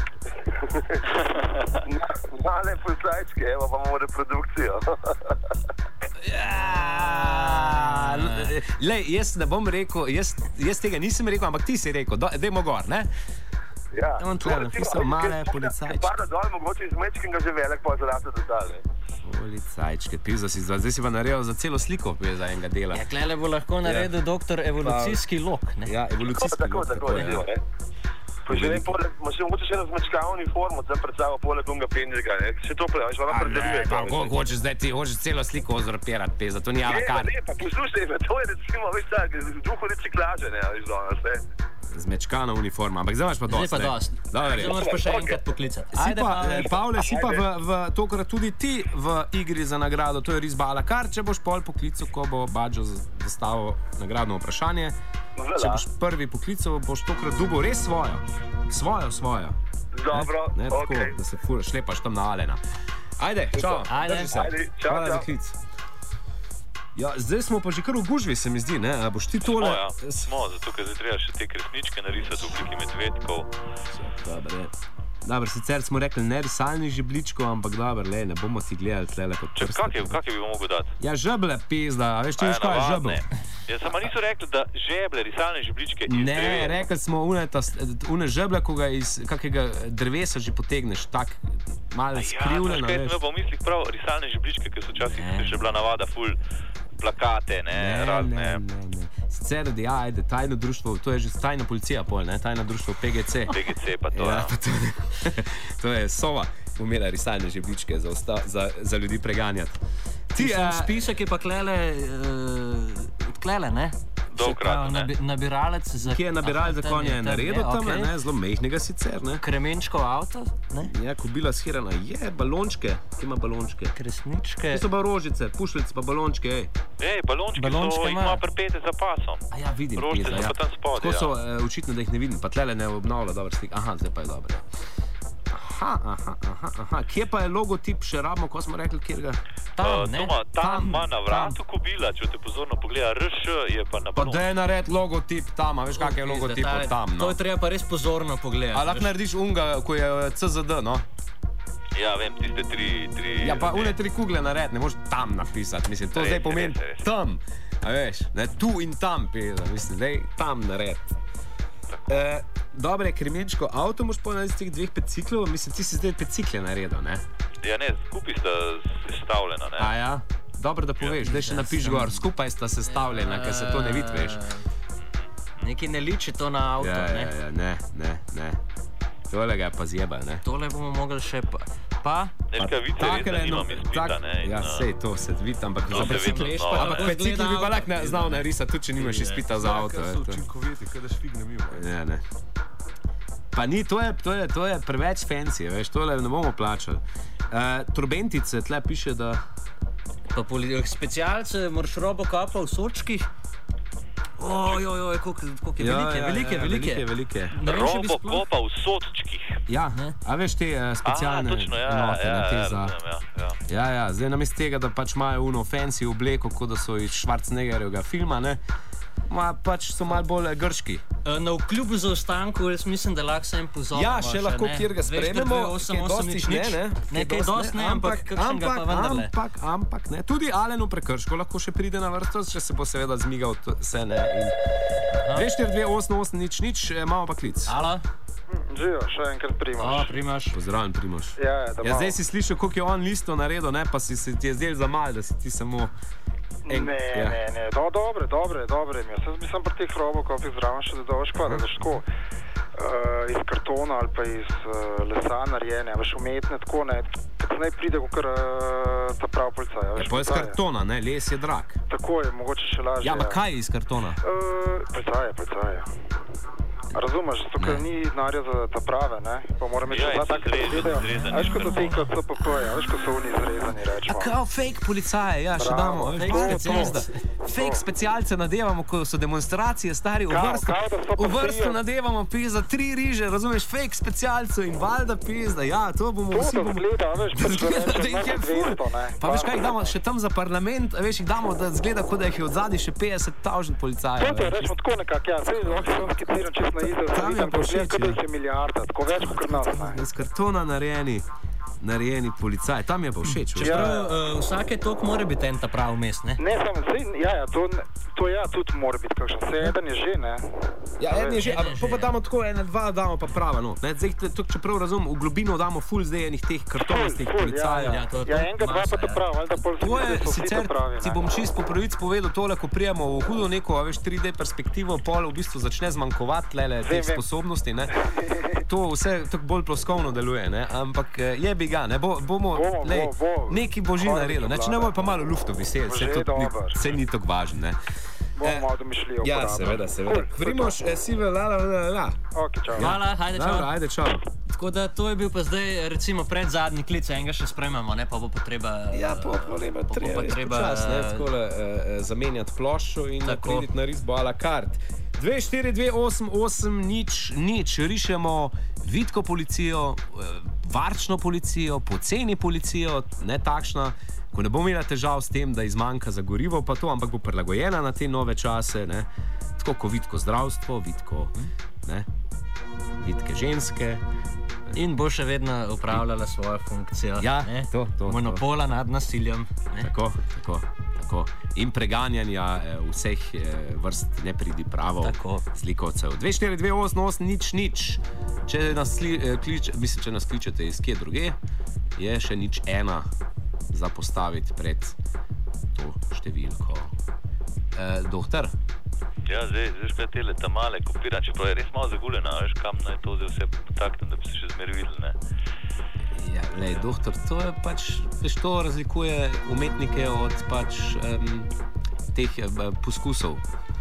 Male policajčke, evo pa imamo reprodukcijo. Ja, lej, jaz ne bom rekel, jaz, jaz tega nisem rekel, ampak ti si rekel, dajmo gor, ne? Ja. On tukaj napisal male policajčke. Pada dol, mogoče iz mečkinga že velik, pa zarate dodal, ne? Policajčke, pizda si, zdaj si pa naredil za celo sliko, za enega dela. Ja, klele bo lahko naredil ja. doktor evolucijski lok, ne? Ja, evolucijski tako, lok. Tako, tako, tako, ne? Pa že ne, poleg, še mogoče še eno zmečkavo uniformo, tam predstavo poleg unga pendrika, ne? Še to predaš, ona predeluje. Pa ko hočeš zdaj ti, hočeš celo sliko ozorpirati, pizda, to ni ala kar. Ne, pa poslušaj, to je recimo, veš tak, duho reciklaže, ne, veš danes, ne? Zmečkana uniforma, ampak zdaj imaš pa dosti. Zdaj pa dosti. Zdaj moraš pa še enkrat poklicati. Si pa, Pavle, si pa v, v tokrat tudi ti v igri za nagrado, to je res bala kar, če boš pol poklical, ko bo Bađo zastavil nagradno vprašanje. Če boš prvi poklical, boš tokrat dobil res svojo. Svojo, svojo. Dobro, ne, ne, tako, okay. Da se fur, šlepaš tam na Alena. Ajde, čau, drži se. Ajde, čau, hvala čau. za klic. Ja, zdaj smo pa že kar v gužvi, se mi zdi, ne? A boš ti tole... Smo, ja. Smo, zato ker zdaj treba še te kresničke narisati v obliki medvedkov. Dobre. Dobre, sicer smo rekli ne risalnih žebličkov, ampak dobre, le, ne bomo si gledali tlele kot prste. Kakje, kakje bi mogel dati? Ja, žeble, pizda, a veš, ti veš, kaj je žebel? Ja, samo niso rekli, da žeble, risalne žebličke iz ne, drevesa. rekli smo une, ta, une žeble, ko ga iz kakega drevesa že potegneš, tak malo skrivljeno, veš. Ja, znaš, kaj sem v mislih prav, risalne žebličke, ki so včasih že bila navada ful plakate, ne, ne razne. Ne, ne, ne. Sicer, da ja, ajde, tajno društvo, to je že tajna policija pol, ne, tajno društvo P G C. P G C pa to, ja. Ja, pa to, to je Sova umela risalne žebličke za, osta, za, za ljudi preganjati. Ti, uh, spisek je pa klele, uh, odklele, ne? Dolgkrat, ne? Nabiralec za... Kje je nabiralec za konja je naredil tam, okay. ne, zelo mejhnega sicer, ne? Kremenčkov avto, ne? Ja, kobila shirana, je, balončke, kje ima balončke? Kresničke. Kje so pa rožice, pušlice pa balončke, ej. Ej, balončke, balončke so, jih ima pripete za pasom. A ja, vidim, rožice pizda, so ja. pa tam spode, tako ja. so, uh, očitno, da jih ne vidim, pa tlele ne obnavlja dober stik. Aha, zdaj pa je dobro. Aha, aha, aha, aha. Kje pa je logotip še rabimo, ko smo rekli, kjer ga? Tam, uh, ne? Toma, tam ima na vratu tam. Kobila, če te pozorno pogleda, R Š je pa na balonu. Pa da je nared logotip tam, a veš kak je logotip od tam, no? To je treba pa res pozorno pogledati. A lahko narediš unga, ko je C Z D, no? Ja, vem, tiste tri... tri ja, pa une tri kugle nared, ne moraš tam napisati, mislim, to res, zdaj pomeni res, res. Tam, a veš, ne, tu in tam, peza, mislim, zdaj tam nared. E, dobre, kremenčko avto moš povedati iz teh dveh peciklov, mislim, ti si zdaj pecikle naredil, ne? Ja, ne, skupaj sta sestavljena, ne? A ja, dobro, da poveš, zdaj še napiš gor, skupaj sta sestavljena, ker se to ne vidi, veš. Nekaj ne liči to na avto, ja, ne? Ja, ja, ne, ne, ne. Tole ga je pa zjebal, ne? Tole bomo mogli še pa... pa? Neška vice res, da nimam izpita, ne? Ja, sej, to se vidi, ampak za pecikle, ampak pecikle bi pa lahko znal narisati, tudi če nimaš izpita za avto. Tako so učinkoviti, kada švigne mimo. Ja, ne. Pa ni, to je, to je, to je preveč fancy, veš, tole ne bomo plačali. Uh, Turbentice, tle piše, da... Pa specialce moraš Robocopa v sočkih. Oj, oj, oj, koliko je ja, velike, ja, velike, ja, velike. velike, velike. Robocopa v sočkih. Ja, ne? A veš te uh, specialne a, točno, ja, enote, ja, ne, te ja, za... ja, ja. Ja, ja, zdaj namesto tega, da pač imajo uno fancy obleko, kot da so iz Schwarzeneggerjevega filma, ne? Ma pač so malo bolj grški. Na vkljub zaostanku, jaz mislim, da lahko se jim pozorimo. Ja, še lahko kjer ga sprememo, kaj dosti ne, ne. Nekaj dosti ne, ampak kakšnega pa vendarle. Ampak, ampak, ne. Tudi Alenu Prekrško lahko še pride na vrsto, če se bo seveda zmigal vse, ne. dve štiri dve osem osem nič nič, imamo pa klic. Halo? Živijo, še enkrat Primož. O, Primož. Pozdravljen, Primož. Ja, ja, zdaj si slišal, koliko je on listo naredil, ne, pa si se ti je zdel za mal, da si ti samo... En, ne, ja. ne, ne, do, dobre, dobre, dobre mi je. Jaz bi sem pri teh Robocopih zraven še dodal škvar, da tako uh, iz kartona ali pa iz uh, lesa narejene, veš umetne, tako ne, tako naj pride kakor uh, ta prav policaj. Ja, pa iz kartona, ne, les je drag. Tako je, mogoče še lažje. Ja, ma kaj iz kartona? Uh, policaje, policaje. Razumeš, tukaj ni denarja za ta prave, ne? Pa moram reči, da tako izgledajo. Veš, kot so ti kot C P P-ja, veš, kot so oni zrezani, rečemo. A kao fake policaje, ja, še damo. Fake specialce. Fake specialce nadevamo, ko so demonstracije stari, v vrstu, v vrstu nadevamo pizda, tri riže, razumeš, fake specialcev in valjda pizda, ja, to bomo vsi bomo... To da zgleda, veš, da zgleda, da jih je ful. Pa veš kaj, jih damo še tam za parlament, veš, jih damo, da zgleda, kot da jih je od zadnji še petdeset tisoč policajev. To je, rečemo, tako nekak, ja, sej, lahko sem skiciran čist na izraz, sem problem, kada jih je milijarda, tako več kot nas, ne. Iz kartona narejeni, narejeni policaj, tam je pa všeč. Ja, uh, vsake tok mora biti en ta prav mest, ne? Ne, samo, sej, ja, ja, to, to ja, tudi mora biti kakšen, sej, eden je že, ne. Ja, eden je že, a pa pa damo tako, ene, dva damo pa prava, no. Ne, zdaj, to, če prav razumem, v globino damo ful zdaj enih teh kartonastih policajev. Ja, ja, ja, enega, dva pa to prav, ali da pol to je, sicer, ti bom čist po pravic povedal tole, ko prijemo v hudo neko, a veš, tri D perspektivo, pol v bistvu začne zmanjkovati lele teh sposobnosti, ne. To vse tako bolj ploskovno deluje, ne, ampak je bi ga, ne, bo, bomo, bo, lej, bo, bo. neki božji naredil, ne, če ne bo pa malo lufto visel, se to ni, se ni tako važno, ne. Bomo malo domišljijo. Ja, seveda, seveda. Primož, si ve, la, la, la, la. Ok, čau. Hvala, hajde, čau. Dobro, ajde, čau. Tako da to je bil pa zdaj, recimo, pred zadnji klic, enega še sprememo, ne, pa bo potreba... Ja, pa bo treba res počas, ne, takole zamenjati ploščo in naprediti na risbo a la carte. dve štiri dve osem osem nič nič, rišemo vitko policijo, varčno policijo, poceni policijo, ne takšna, ko ne bo imela težav s tem, da izmanjka za gorivo pa to, ampak bo prilagojena na te nove čase, ne, tako ko vitko zdravstvo, vitko, ne, vitke ženske. In bo še vedno upravljala svojo funkcijo, ja, ne, to, to, monopola to. Nad nasiljem. Ne? Tako, tako. Tako. In preganjanja eh, vseh eh, vrst nepridipravov, zlikovcev. dve štiri dve osem osem nič nič. Če nas, sli, eh, klič, mislim, če nas kličete iz kje druge, je še nič ena za postaviti pred to številko. Eh, doktor? Ja, zdaj, zdaj škaj tele tamale kopiram, čeprav je res malo zaguljena, veš, kam naj to zdaj vse potaknem, da bi se še zmer videli, ne? Ja, lej, doktor, to je pač, veš, to razlikuje umetnike od pač um, teh uh, poskusov.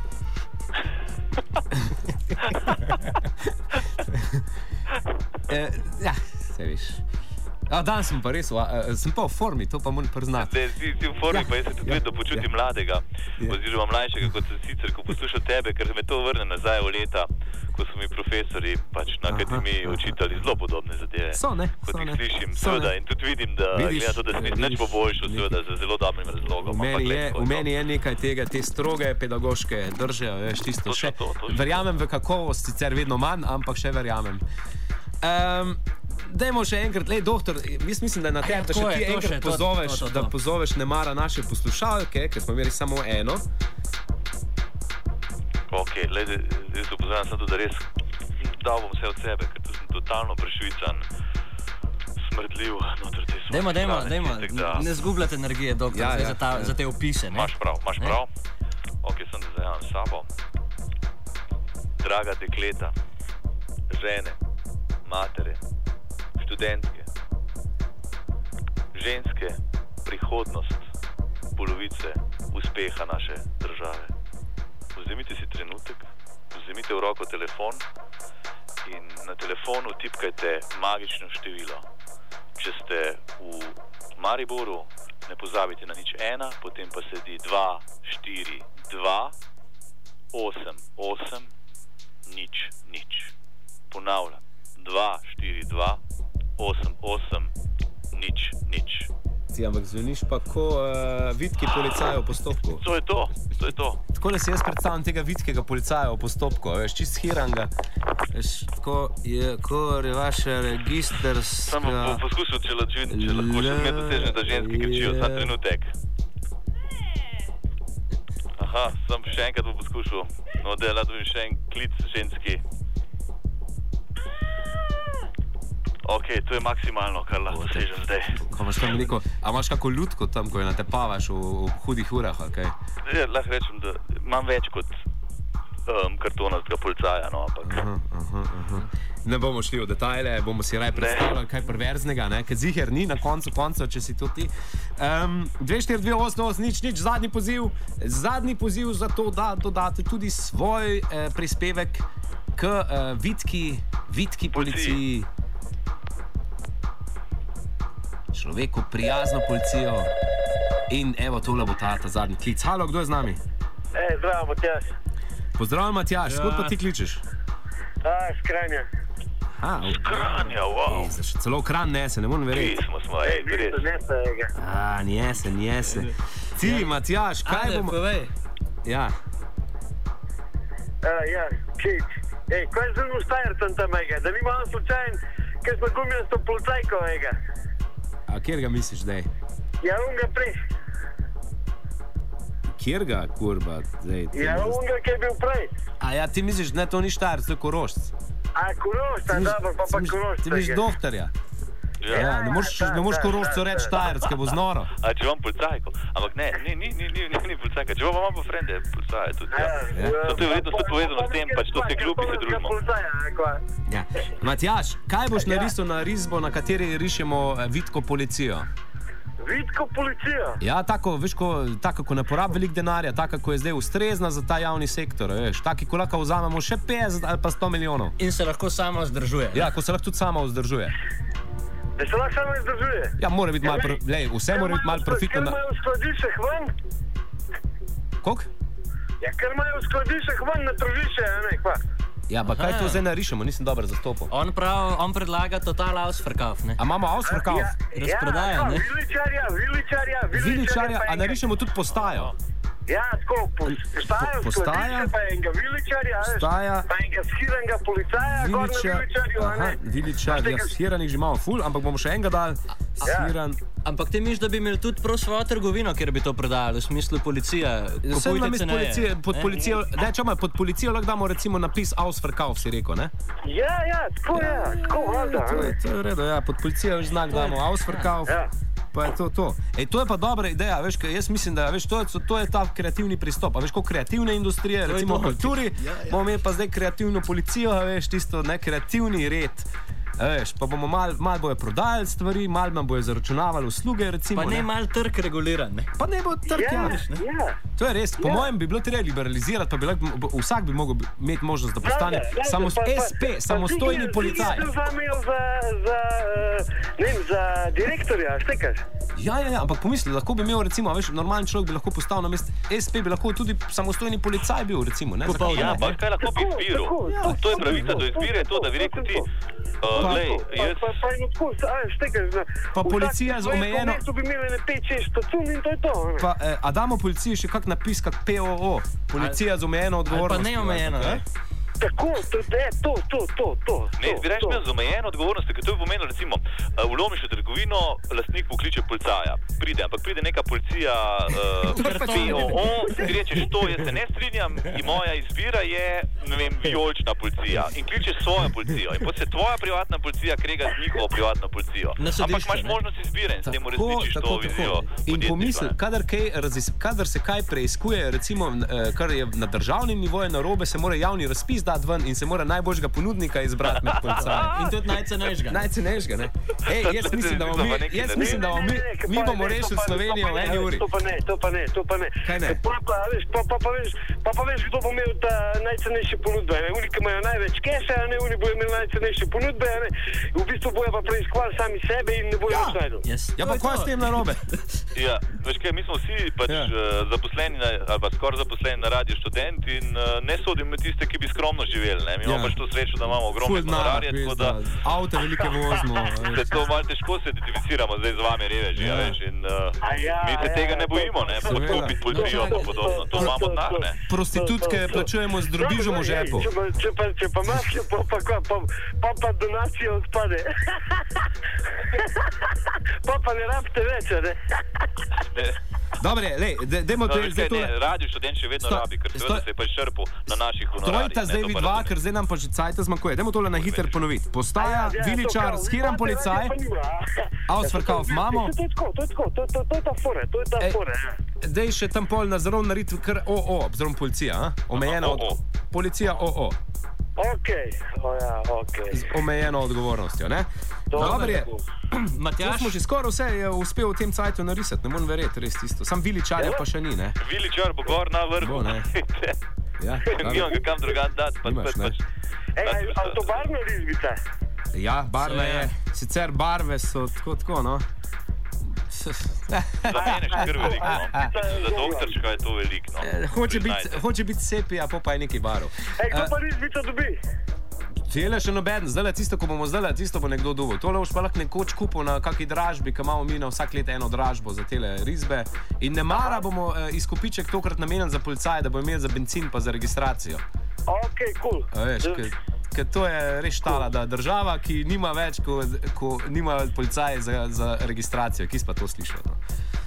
e, ja, se veš. A, danes sem pa res, uh, sem pa v formi, to pa moram priznati. Ne, si, si v formi, ja, pa jaz se tudi ja, vedno počutim ja, mladega, ja, oziroma mlajšega, kot sem sicer, ko poslušam tebe, ker me to vrne nazaj v leta, ko so mi profesori pač na akademiji učitali zelo podobne zadeve. So, ne? Kot so, jih ne? slišim, so, seveda, ne? In tudi vidim, da gleda to, da se mi nič poboljšal, seveda, za zelo dobrim razlogom. V meni, je, v meni je nekaj tega, te stroge pedagoške drže, veš, tisto to še. To, to, verjamem v kakovost, sicer vedno manj, ampak še verjamem. Um, dajmo še enkrat, lej, doktor, jaz mislim, da je na tem, da še ti enkrat pozoveš, to, to, to. da pozoveš nemara naše poslušalke, ker smo imeli samo eno. Ok, lej, jaz upozorjam sem tudi, da res dal bom vse od sebe, ker tu sem totalno prešvican, smrdljiv. Dajmo, dajmo, dajmo, ne zgubljate energije, doktor, ja, ja, za, ta, ja. za te opise, ne? Maš prav, maš ne? prav. Ok, sem da zajamem sabo. Draga dekleta, žene, matere, študentke, ženske, prihodnost, polovice uspeha naše države. Vzemite si trenutek, vzemite v roko telefon in na telefonu tipkajte magično število. Če ste v Mariboru, ne pozabite na nič ena, potem pa sedi dva, štiri, dva, osem, osem, nič, nič. Ponavljam, dva, štiri, dva, osem, osem, nič, nič. Ampak zveniš pa ko uh, vitki policaja v postopku. To je to, to je to. Tako da si jaz predstavljam tega vitkega policaja v postopku, veš, čist hiranga. Veš, tako je, ko je vaša registrska... Samo po, poskusil, če, če, če lahko še zmed dosežem, da ženski kričijo, ta trenutek. Aha, sem še enkrat bo poskušal. No, da je lahko še en klic ženski. Ok, to je maksimalno, kar lahko dosežem zdaj. Neko, a imaš kako ljudko tam, ko jo natepavaš v, v hudih urah, ali kaj? Ja, lahko rečem, da imam več kot um, kartonastega policaja, no, ampak... Aha, aha, aha. Ne bomo šli v detajle, bomo si raj predstavljali kaj perverznega, ne? Ker ziher ni na koncu konca, če si to ti. Um, dve štiri dve osem osem nič nič, zadnji poziv, zadnji poziv za to, da dodate tudi svoj eh, prispevek k uh, vitki, vitki policiji, človeku prijazno policijo. In evo, tole bo ta, ta zadnji klic. Halo, kdo je z nami? Ej, zdravo, Matjaž. Pozdrav, Matjaž, ja. Skod pa ti kličeš? A, iz Kranja. Aha, iz Kranja, wow. Ej, celo Kran nese, ne morem verjeti. Mi smo smo, ej, ej, nese, ega. A, njese, njese. Ti, Matjaž, kaj Ade, bomo... povej. Ja. A, ja, klič. Ej, kaj zdaj mu Štajercem tam, ega? Da nima on slučajen, kaj smo gumijasto policajko, ega? A kjer ga misliš, dej? Ja, on ga prej. Kjer ga, kurba? Dej, ja, on ga, ki je bil prej. A ja, ti misliš, ne, to ni Štajerc, to je Korošc. A, Korošc, a dobro, pa pa Korošc. Ti misliš doktorja. Ja, ja, ne moreš, ne moreš Korošcu reči Štajerc, ker bo znoro. A če vam policajko? Ampak ne, ni, ni, ni, ni, ni, ni policajka. Če vam imamo frende, policaje tudi, ja. Ja. To je verjetno tudi povezano s tem, pač to se klubi se družimo. Ja. Matjaž, kaj boš narisal na risbo, na kateri rišemo vitko policijo? Vitko policijo? Ja, tako, veš, ko, tako, ko ne porabi veliko denarja, tako, ko je zdaj ustrezna za ta javni sektor, veš, taki, ko lahko vzamemo še petdeset ali pa sto milijonov. In se lahko sama vzdržuje. Ja, ko se lahko tudi sama vzdržuje. Da se lahko samo izdržuje? Ja, mora biti malo, pro... Lej, vse mora biti malo profitno. Ker imajo v skladiščih ven? Kok? Ja, ker imajo v skladiščih ven na tržišče, a ne, kva? Ja, pa kaj to zdaj narišemo, nisem dobro zastopil. On prav, on predlaga total Ausverkauf, ne? A imamo Ausverkauf? Ja, razprodaja, ne? Viličarja, viličarja, viličarja. A narišemo tudi postajo? Ja, tako, postajo, postaja, pa enega viličarja, postaja, pa enega shiranega policaja, gor na viličarju, a ne? Viličar, ja, shiranih že imamo ful, ampak bomo še enega dal. Shiran. Ampak ti misliš, da bi imeli tudi prav svojo trgovino, kjer bi to prodajali, v smislu policija? Vse na mestu policije, pod policijo, ne, čama, pod policijo lahko damo recimo napis Ausverkauf, si rekel, ne? Ja, ja, tako ja, tako valjda. To je v redu, ja, pod policijo več znak damo Ausverkauf. Ja. Pa je to to. Ej, to je pa dobra ideja, veš, kaj jaz mislim, da veš, to je, to je ta kreativni pristop. A veš, kot kreativne industrije, recimo v kulturi, ja, ja. Bomo imeli pa zdaj kreativno policijo, veš, tisto, ne, kreativni red. Veš, pa bomo mal, mal bojo prodajali stvari, mal nam bojo zaračunavali usluge, recimo. Pa ne, ne. Mal trg reguliran, ne? Pa ne bo trg, ja, veš, ne? Ja. To je res, po ja. mojem bi bilo treba liberalizirati, pa bi lahko, vsak bi mogel imeti možnost, da postane ja, samo S P, samostojni policaj. Ti si imel za, za, ne vem, za direktorja, štekaš? Ja, ja, ja, ampak pomisli, lahko bi imel, recimo, veš, normalni človek bi lahko postal na mest S P, bi lahko tudi samostojni policaj bil, recimo, ne? Zakaj, ja, pa kaj lahko bi izbiral? Ja, to je pravica do izbire, to, da bi rekel ti. Uh, lej, jaz... pa, pa, pa, tako, a, štekaš, na, pa policija z omejeno... V bi imeli ne pet šest stacun in to je to. Ne? Pa, eh, a damo policiji še kak napis, kak P O O, policija z omejeno odgovornostjo. Ali pa neomejeno, ne? Tako, to je to, to, to, to. Ne, bi reč imel z omejeno odgovornostjo, ker to bi pomenilo, recimo, uh, vlomiš v trgovino, lastnik pokliče policaja. Pride, ampak pride neka policija uh, P O O, ti rečeš to, jaz se ne strinjam in moja izbira je, ne vem, vijolična policija. In kličeš svojo policijo. In potem se tvoja privatna policija krega z njihovo privatno policijo. Ampak imaš možnost izbire in s tem uresničiš to vizijo. In pomisli, kadar, kadar se kaj preiskuje, recimo, kar je na državnem nivoju narobe, se mora javni razpis dati ven in se mora najboljšega ponudnika izbrati med policaji. In tudi najcenejšega. Najcenejšega, ne? Ej, jaz mislim, da bomo mi, jaz mislim, da bomo mi, mi bomo rešili Slovenijo v eni uri. To pa ne, to pa ne, to pa ne. Kaj ne? Pa pa veš, pa pa veš, pa pa veš, kdo bo imel ta najcenejše ponudbe. Oni, ki imajo največ keša, ne, oni bojo imeli najcenejše ponudbe, ne. V bistvu bojo pa preiskovali sami sebe in ne bojo več najdel. Ja, pa kaj s tem narobe? Ja, veš kaj, mi smo vsi pač zaposleni, ali pa skoraj zaposleni na Radiu Študent in ne sodim med tiste, ki bi skromno živeli. Ne? Mi imamo ja. pač to srečo, da imamo ogromne honorarje, tako da... Avte velike vozimo. Se to malo težko se identificiramo zdaj z vami reveži, ja. veš, in uh, ja, mi se ja, tega ne bojimo, ne, podkupiti policijo pa podobno, to imamo denar, ne. Prostitutke plačujemo z drobižom v žepu. Če pa, če pa, če pa imaš, pa pa, pa, pa, pa, pa donacijo odpade. Pa pa ne rabite več, ne. Dobre, lej, dajmo to... Radio Študent še vedno rabi, ker seveda se je pa šrpil na naših honorarjih. Strojta zdaj vidva, ker zdaj nam pa že cajta zmanjkuje. Dajmo tole na hiter ponoviti. Postaja, viličar, skiran policaj, Ausverkauf imamo. To je tako, to je tako, to je ta fore, to je ta fore. Dej še tam pol na zarov narediti, ker O O, zelo policija, omejena od... Policija O O. Okej, oja, okej. Z omejeno odgovornostjo, ne? Dobar je. Matjaž? To smo že skoraj vse uspel v tem cajtu narisati, ne morem verjeti, res tisto. Sam viličarja pa še ni, ne? Viličar bo gor na vrhu. Bo, ne? Ja, nimam ga kam drugam dati. Pa, Nimaš, pač, Ej, a to barvna risbica? Ja, barvna je. Sicer barve so tako, tako, no. Za mene je kar veliko, no. Za doktorčka je to veliko, no. Hoče biti, hoče biti sepija, pa pa je neki barv. Ej, kdo pa risbico dobi? Tele še nobeden, zdaj tisto, ko bomo zdaj, tisto bo nekdo dobil. Tole boš pa lahko nekoč kupil na kakšni dražbi, ki imamo mi na vsak let eno dražbo za tele risbe. In ne mara bomo eh, izkupiček tokrat namenjen za policaje, da bo imel za bencin pa za registracijo. Ok, cool. A veš, ker to je res štala, da država, ki nima več, ko, ko nima policaje za, za registracijo, ki si pa to slišal. No?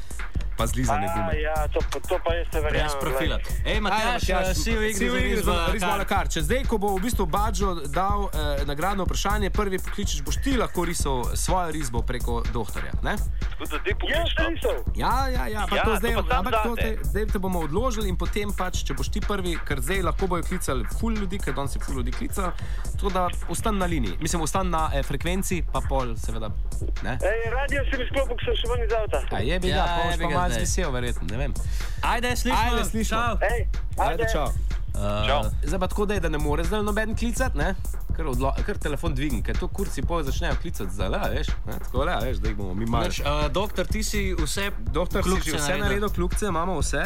Pa zlizane gume. Ja, to, to pa jaz se verjamem. Brez profila. Ej, Matjaž, si v igri za Risba a la carte. Če zdaj, ko bo v bistvu Bađo dal eh, nagradno vprašanje, prvi pokličeš, boš ti lahko risal svojo risbo preko doktorja, ne? Tudi ti pokličeš, no? Ja, ja, ja, pa Ja, to to zdaj, pa sam ampak to date. te, zdaj te bomo odložili in potem pač, če boš ti prvi, ker zdaj lahko bojo klicali ful ljudi, ker danes je ful ljudi klical, tako da ostan na liniji. Mislim, ostan na eh, frekvenci, pa pol, seveda, ne? Ej, radio si mi sklopil, ko sem še ven iz avta. A je bi ga, Ja, pa boš jebi pa ga malo zdaj. vesel, verjetno, ne vem. Ajde, slišimo. Ajde, slišimo. Čau. Ej, Ajde, čau. Čau. Zdaj pa tako, da je, da ne more zdaj noben klicati, ne? Ker, odlo, ker telefon dvigni, ker to kurci pol začnejo klicati zdaj, le, veš? Ne? Tako le, veš, da jih bomo mi malo. Naš, uh, doktor, ti si vse Doktor, si že vse naredil, kljubce, imamo vse.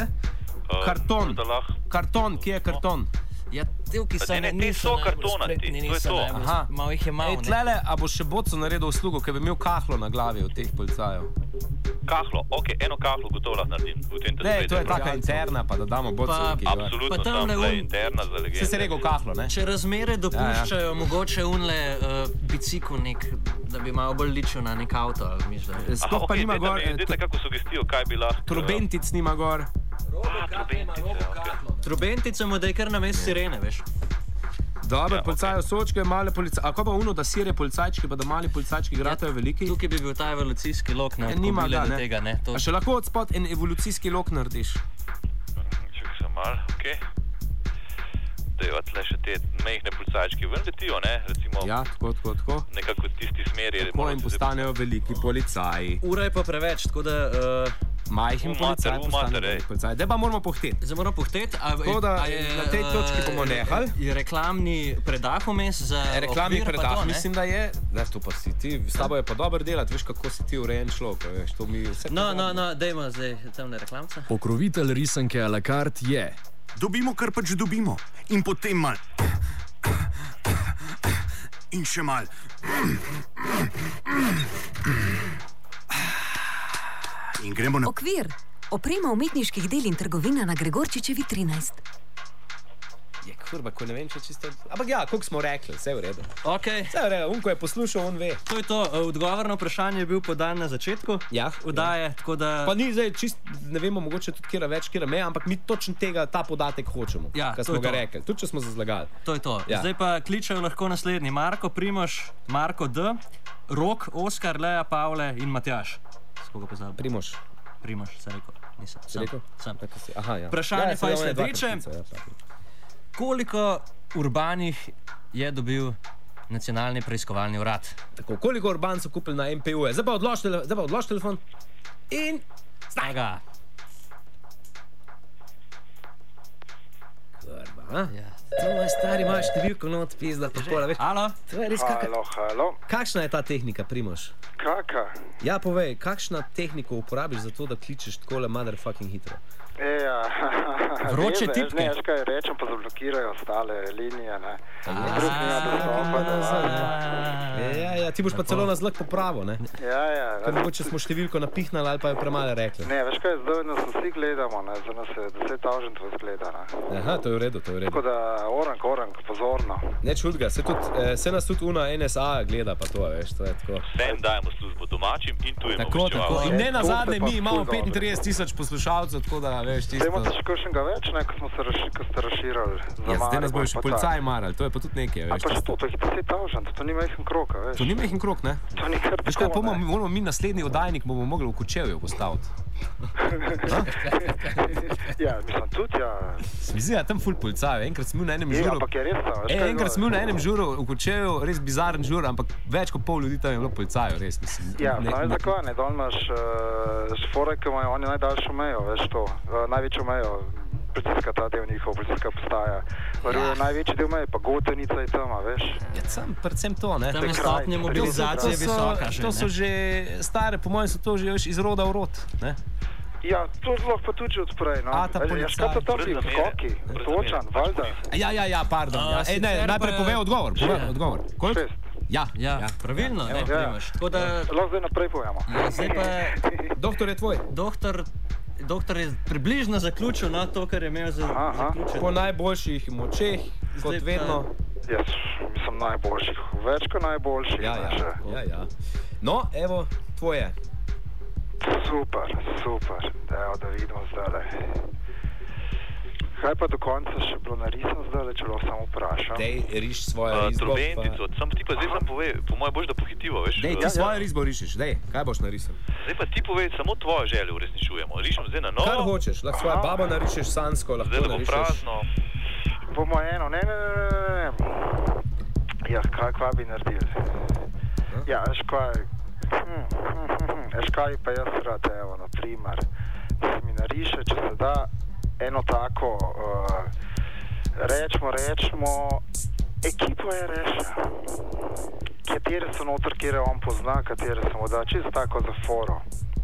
Karton. da lahko. Karton, kje je karton? Ja, te, ki so ne, ne, ti niso so najbolj kartonati, spretni, to je niso to. najbolj Aha. sp- Malo jih je malo, Ej, ne. tlele, a bo še Boco naredil uslugo, ker bi imel kahlo na glavi od teh policajev? Kahlo, ok, eno kahlo gotovo lahko naredim. V tem Ne, to je trenutek. taka interna, pa da damo Boco Pa- neki gor. Absolutno, Pa tamle tam le un- interna za legende. Saj si rekel kahlo, ne? Če razmere dopuščajo, ja, ja. mogoče unle uh, bicikl nek, da bi malo bolj ličil na nek avto, ali misliš, da je. Sploh pa nima gor, eh, Dajte kakšno sugestijo, kaj bi lahko... Trobentic nima gor. Ah, trobentice, ok. Trobentica mu da je kar na mest sirene, veš. Dobro, Ja, ja, policajo okay. Sočke, male policajčke. A ko pa uno, da sire policajčki, pa da mali policajčki igrajo veliki? Tukaj bi bil ta evolucijski lok, ne, Ja, nima ga, do ne. tega, ne. To... A še lahko od spod en evolucijski lok narediš? Čakaj se mal, ok. Dejo, tle še te mehne policajčke ven letijo, ne? Recimo Ja, tako, tako, tako. nekako v tisti smeri. Tako jim postanejo veliki policaji. Ura je pa preveč, tako da... Uh... Majhen U policaj mater, u postane mater, ej. velik policaj. Zdaj pa moramo pohteti. Zdaj moramo pohteti, a, Tako da a je, na tej točki bomo nehali. Je reklamni predah vmes za Reklamni okvir, pa predah, to, ne? mislim, da je. Zdaj, to pa si ti, s tabo je pa dobro delati, veš, kako si ti urejen človek, veš, to mi vse No, no, pozabimo. no, dajmo zdaj tamle reklamca. Pokrovitelj risanke a la carte je. Dobimo, kar pač dobimo. In potem mal. In še mal. In gremo na... Okvir. Oprema umetniških del in trgovina na Gregorčičevi trinajst. Je kurba, ko ne vem, če čisto... Ampak ja, koliko smo rekli, vse je v redu. Okay. Vse je v redu, on ko je poslušal, on ve. To je to, odgovor na vprašanje je bil podan na začetku Ja, vdaje, ja. tako da... Pa ni zdaj čist, ne vemo, mogoče tudi kjera več, kjera me, ampak mi točno tega, ta podatek hočemo, Ja, kar to smo je ga to. rekli, tudi če smo zazlagali. To je to. Ja. Zdaj pa kličejo lahko naslednji. Marko Primož, Marko D, Rok, Oskar, Lea, Pavle in Matjaž. S koga pozabil? Primož. Primož, se rekel. Nisem. Si Sam. rekel? Sam. Tako si, aha, ja. Vprašanje Ja, pa je seveda, on dvakrat sledeče. klical, ja, pa. Koliko urbanih je dobil Nacionalni preiskovalni urad? Tako, koliko urban so kupili na M P U-je? Zdaj pa odlož, tele, zdaj pa odlož telefon in... Snaga. Kurba, a? Ja. To moj stari, imaš številko not, pizda, pa pola, veš. Halo? To je res kaka... Halo, halo. Kakšna je ta tehnika, Primož? Kaka? Ja, povej, kakšna tehniko uporabiš za to, da kličeš takole motherfucking hitro? Ja, Vroče veš, tipke. Ne, veš kaj rečem, pa zablokirajo ostale linije, ne. Ja, Drug nima dostopa do vas. ja, ja, ti boš pa celo na zlak popravo, ne? Ja, ja. Ker mogoče smo številko napihnali ali pa jo premalo rekli. Ne, veš kaj, zdaj nas vsi gledamo, ne, zdaj nas je deset tisoč vas gleda, ne. Aha, to je v redu, to je v redu. Tako da, orang, orang, pozorno. Ne čudga, se, tudi, eh, se nas tudi una N S A gleda, pa to, veš, to je tako. Vsem dajemo službo domačim in tujim Tako, tako. In ne na To zadnje, se pa mi imamo ful dobro. petintrideset tisoč poslušalcev, tako da, veš, Zdaj imate tisto... še kakšnega več, ne, ko smo se raši, ko ste razširali za Ja, zdaj nas Maribor, bojo še pa policaji marali, to je pa tudi nekaj, A veš. pa še tisto. to, to je deset tisoč, to ni majhen krok, a veš. To ni mehen krok, ne? To ni kar Veš kaj, tako, bomo, ne. moramo mi naslednji oddajnik bomo mogli v Kočevju postaviti. Ja, mislim, tudi ja. Zdi se, tam ful policajev, enkrat smo bili na enem Je, žuru. ampak je res to, veš E, kaj enkrat je smo bilo? bili na enem žuru v Kočevju, res bizaren žur, ampak več kot pol ljudi tam je bilo policajev, res mislim. Ja, Ne- znaš ne- zakaj, ne, dol imaš uh, šfore, ki imajo oni najdaljšo mejo, veš to, uh, največjo mejo, policijska ta del njihova, policijska postaja. Ja. Največji del je pa Gotenica in tam, veš. Ja, sam, predvsem to, ne? Tam je stopnja mobilizacije visoka že, To so že stare, po mojem so to že iz roda v rod, ne? Ja, to lahko pa tudi odprej, no. A, ta policaj. Ja, šta to tam bili, skoki, točan, valjda. Ja, ja, ja, pardon. Ja. Ej, ne, najprej povej odgovor, povej odgovor. Koliko? Šest. Ja, ja, ja. Pravilno, ne, ja. Primaš. Tako da... Lahko zdaj naprej povemo. Ja, zdaj pa... Doktor je tvoj. Doktor, doktor je približno zaključil na to, kar je imel za zaključiti. Po najboljših močeh, kot Zdaj vedno. Pa... Jaz mislim najboljših, več kot najboljših. Ja, ja, ja, ja. No, evo, tvoje. Super, super, evo da vidimo zdaj. Kaj pa do konca še bilo narisano zdaj, če lahko samo vprašam? Dej, riš svojo uh, risbo. Trobentico, pa... sam ti pa zdaj sam povej, po mojem boš da pohitivo, veš? Dej, ti ja, svojo ja. risbo rišiš, dej, kaj boš narisal? Zdaj pa ti povej, samo tvojo željo uresničujemo. Rišem zdaj na novo. Kar hočeš, lahko svojo babo narišeš sansko, lahko zdaj, narišeš. Zdaj prazno. Bomo eno, ne, ne, ne, ne, ne. Ja, kaj, kaj bi naredili? Hm? Ja, veš kaj, hm, hm, hm, veš kaj pa jaz rad, evo, naprimer, da se mi nariše, če se da, eno tako, uh, rečemo, rečemo, ekipo je reša. Katere so noter, kjer on pozna, katere se mu da, čisto tako za foro.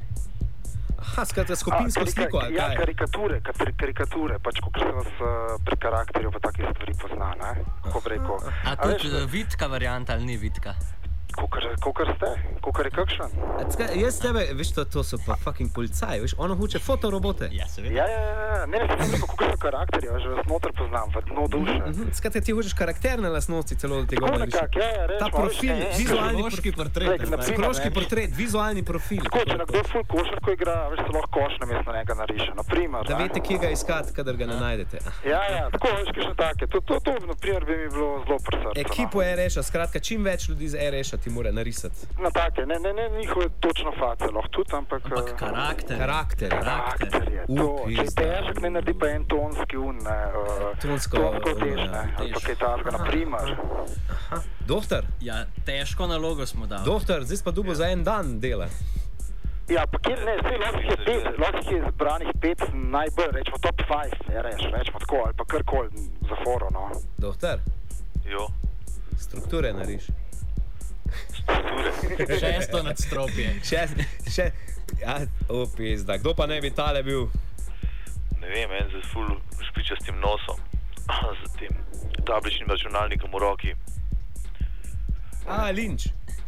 Aha, skratka, skupinsko karika, sliko, ali ja, kaj? Ja, karikature, karikature, pač kot se vas uh, pri karakterju pa takih stvari pozna, ne? Kako bi rekel. A, a tudi veš, vidka varianta ali ni vidka? Kokar ste, kokar je kakšen. Jaz tebe, veš, to, to so pa fucking policaji, veš, ono hoče fotorobote. Ja, seveda. Ja, ja, ja, ne, ne, ne, ne, kokar so karakterji, veš, vas noter poznam, v dno duše. Mm -hmm. Skratka, ti hočeš karakterne lastnosti celo do tega narišiti. Tako nekak, ja, ja, rečemo. Ta profil, veš, vizualni psihološki portret. Psihološki portret, vizualni profil. Tako, če nekdo ful košarko igra, veš, se lahko koš namesto njega nariše, naprimer. Da veste, kje ga iskati, kadar ga ne najdete. Ja, ja, tako, veš, kakšne take. To, to, to, naprimer, bi mi bilo zelo pri srcu. Ekipo R Š-a, skratka, čim več ljudi z R Š-a ti mora narisati. Na take, ne, ne, ne, njihove točno face, lahko tudi, ampak... Ampak karakter. Karakter. Karakter je to. Če je težek, ne naredi pa en tonski un, ne. Uh, tonsko, tonsko tež, ne. Ali pa kaj takega, naprimer. Doktor? Ja, težko nalogo smo dali. Doktor, zdaj pa dubo za en dan dela. Ja, pa kjer ne, vse lahko je pet, lahko je zbranih pet najbolj, rečemo top pet, je reš, rečemo tako, ali pa karkoli za foro, no. Doktor? Jo. Strukture nariš. Šesto nadstropje. Šest, še, ja, o pizda, kdo pa ne bi tale bil? Ne vem, en z ful špičastim nosom, z tem tabličnim računalnikom v roki. A, Linč.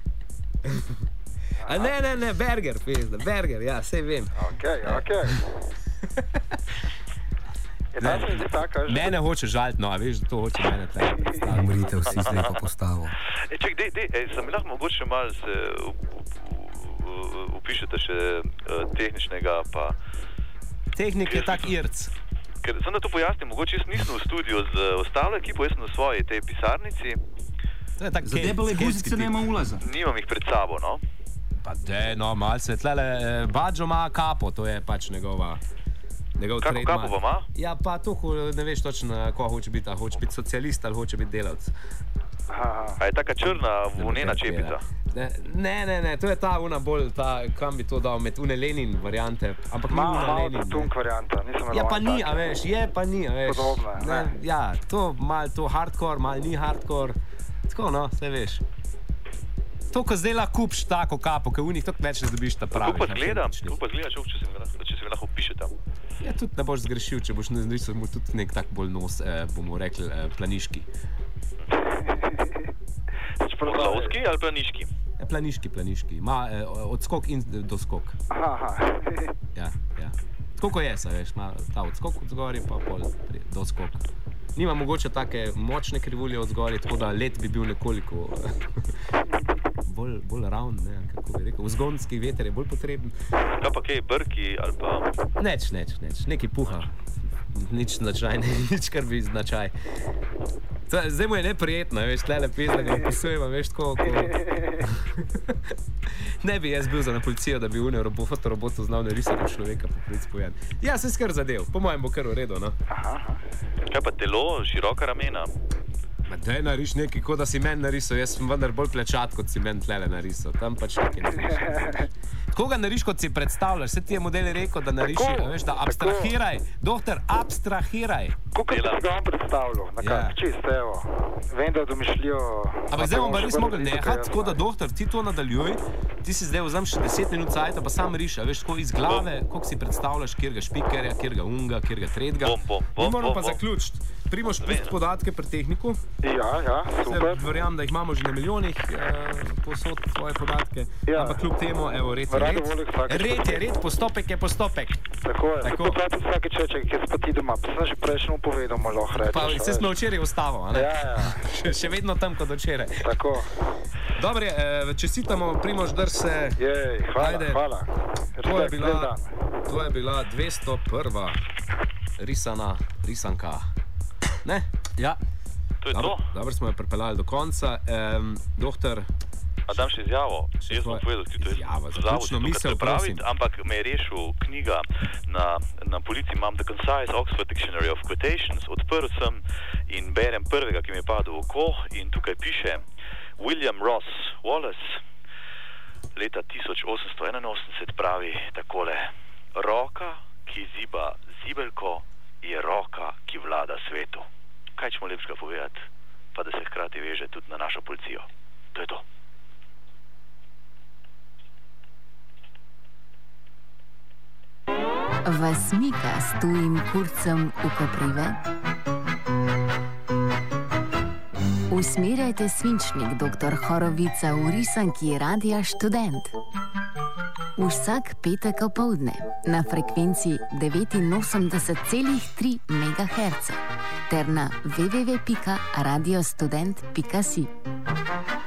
A ne, ne, ne, Berger, pizda, Berger, ja, sej vem. Okej, okej. Ne, mene hoče žaliti, no, a veš, da to hoče mene tle. Umrite vsi zdaj po postavu. E, ček, dej, dej, ej, sem lahko mogoče malo se upišete še uh, tehničnega, pa... Tehnik je tak irc. Ker sem da to pojasnim, mogoče jaz nisem v studiu z ostalo ekipo, jaz sem v svoji tej pisarnici. Za debele guzice nema ulaza. Nimam jih pred sabo, no. Pa de, no, malce, tlele, Bađo ima kapo, to je pač njegova... Kako kapo pa ima? Ja, pa to, ne veš točno, ko hoče biti, a hoče biti socialist ali hoče biti delavc. A je taka črna, vunena čepica? Ne, ne, ne, to je ta una bolj, ta, kam bi to dal, med une Lenin variante, ampak ni una Lenin. Malo tunk varianta, nisem imel. Ja, pa ni, a veš, je, pa ni, a veš. Podobno, ne. Ja, to mal to hardcore, mal ni hardcore, tako no, se veš. To, ko zdaj lahko kupiš tako kapo, ker v njih tako več ne dobiš ta pravi. Kako pa zgleda, kako pa zgleda, če se mi lahko piše tam? Ja, tudi ne boš zgrešil, če boš narisal mu tudi nek tak bolj nos, eh, bomo rekli, eh, planiški. Poslovski ali planiški? Ja, planiški, planiški. Ima eh, odskok in doskok. Aha. Ja, ja. Tako ko je, veš, ima ta odskok od zgori, pa pol doskok. Nima mogoče take močne krivulje od zgori, tako da let bi bil nekoliko bolj, bolj round, ne, kako bi rekel. Vzgonski veter je bolj potreben. Ja, pa kaj, brki ali pa... Neč, neč, neč. Neki puha. Nič značaj, nič kar bi značaj. Zdaj mu je neprijetno, veš, tle lepis, da ga opisujemo, veš, tako, ko... Ne bi jaz bil za na policijo, da bi unjo robo, fotorobotu znal narisati človeka po principu. Ja, se skar zadev, po mojem bo kar v redu, no. Aha. Kaj pa telo, široka ramena? Ma daj nariš nekaj, kot da si meni narisal, jaz sem vendar bolj plečat, kot si meni tlele narisal, tam pač nekaj nariš. Koga nariš, kot si predstavljaš? Se ti je model rekel, da nariši, veš, da abstrahiraj. Doktor, abstrahiraj. Kako si ga vam predstavljal? Na kak, ja. Čisto, evo. Vem, da domišljijo... Ampak zdaj bomo pa res mogli nehati, tako da, doktor, ti to nadaljuj. Ti si zdaj vzam še deset minut cajta, pa sam riša, veš, tako iz glave, koliko si predstavljaš, kjer ga špikerja, kjer ga unga, kjer ga tredga. Bom, bom, bom, Mi moramo bom, pa bom. zaključiti. Primož, pusti podatke pri tehniku. Ja, ja, super. Verjamem, da jih imamo že na milijonih eh, posod tvoje podatke. Ja. Ampak kljub temu, evo, red je Rado red. volim vsakeč. Red je red, postopek je postopek. Tako je. Tako. Tako je tudi vsake čeček, ki si pa ti doma. Pa sem že prejšnjo povedal, malo rečeš. Pa se smo včeraj ustavil, a ne? Ja, ja. še, še vedno tam kot včeraj. Tako. Dobre, eh, čestitamo, Primož Drse. Jej, hvala, Ajde. hvala. To je Respekt, bila, lep dan. to je bila dvesto prva risana, risanka. Ne? Ja. To je dobro, to. Dobro smo jo pripeljali do konca. Um, doktor, A dam še izjavo. Jaz bom povedal, ti to je zaključno misel, prosim. Ampak me je rešil knjiga na, na polici, imam The Concise Oxford Dictionary of Quotations, odprl sem in berem prvega, ki mi je padel v oko in tukaj piše William Ross Wallace leta tisoč osemsto enainosemdeset pravi takole: roka, ki ziba zibelko, je roka, ki vlada svetu. Kaj ćemo lepšega povedati, pa da se hkrati veže tudi na našo policijo. To je to. Vas mika s tujim kurcem v koprive? Usmerjajte svinčnik doktor Horovica v risanki Radia Študent. Vsak petek opoldne na frekvenci devetinosemdeset celih tri megaherca ter na w w w pika radiostudent pika si.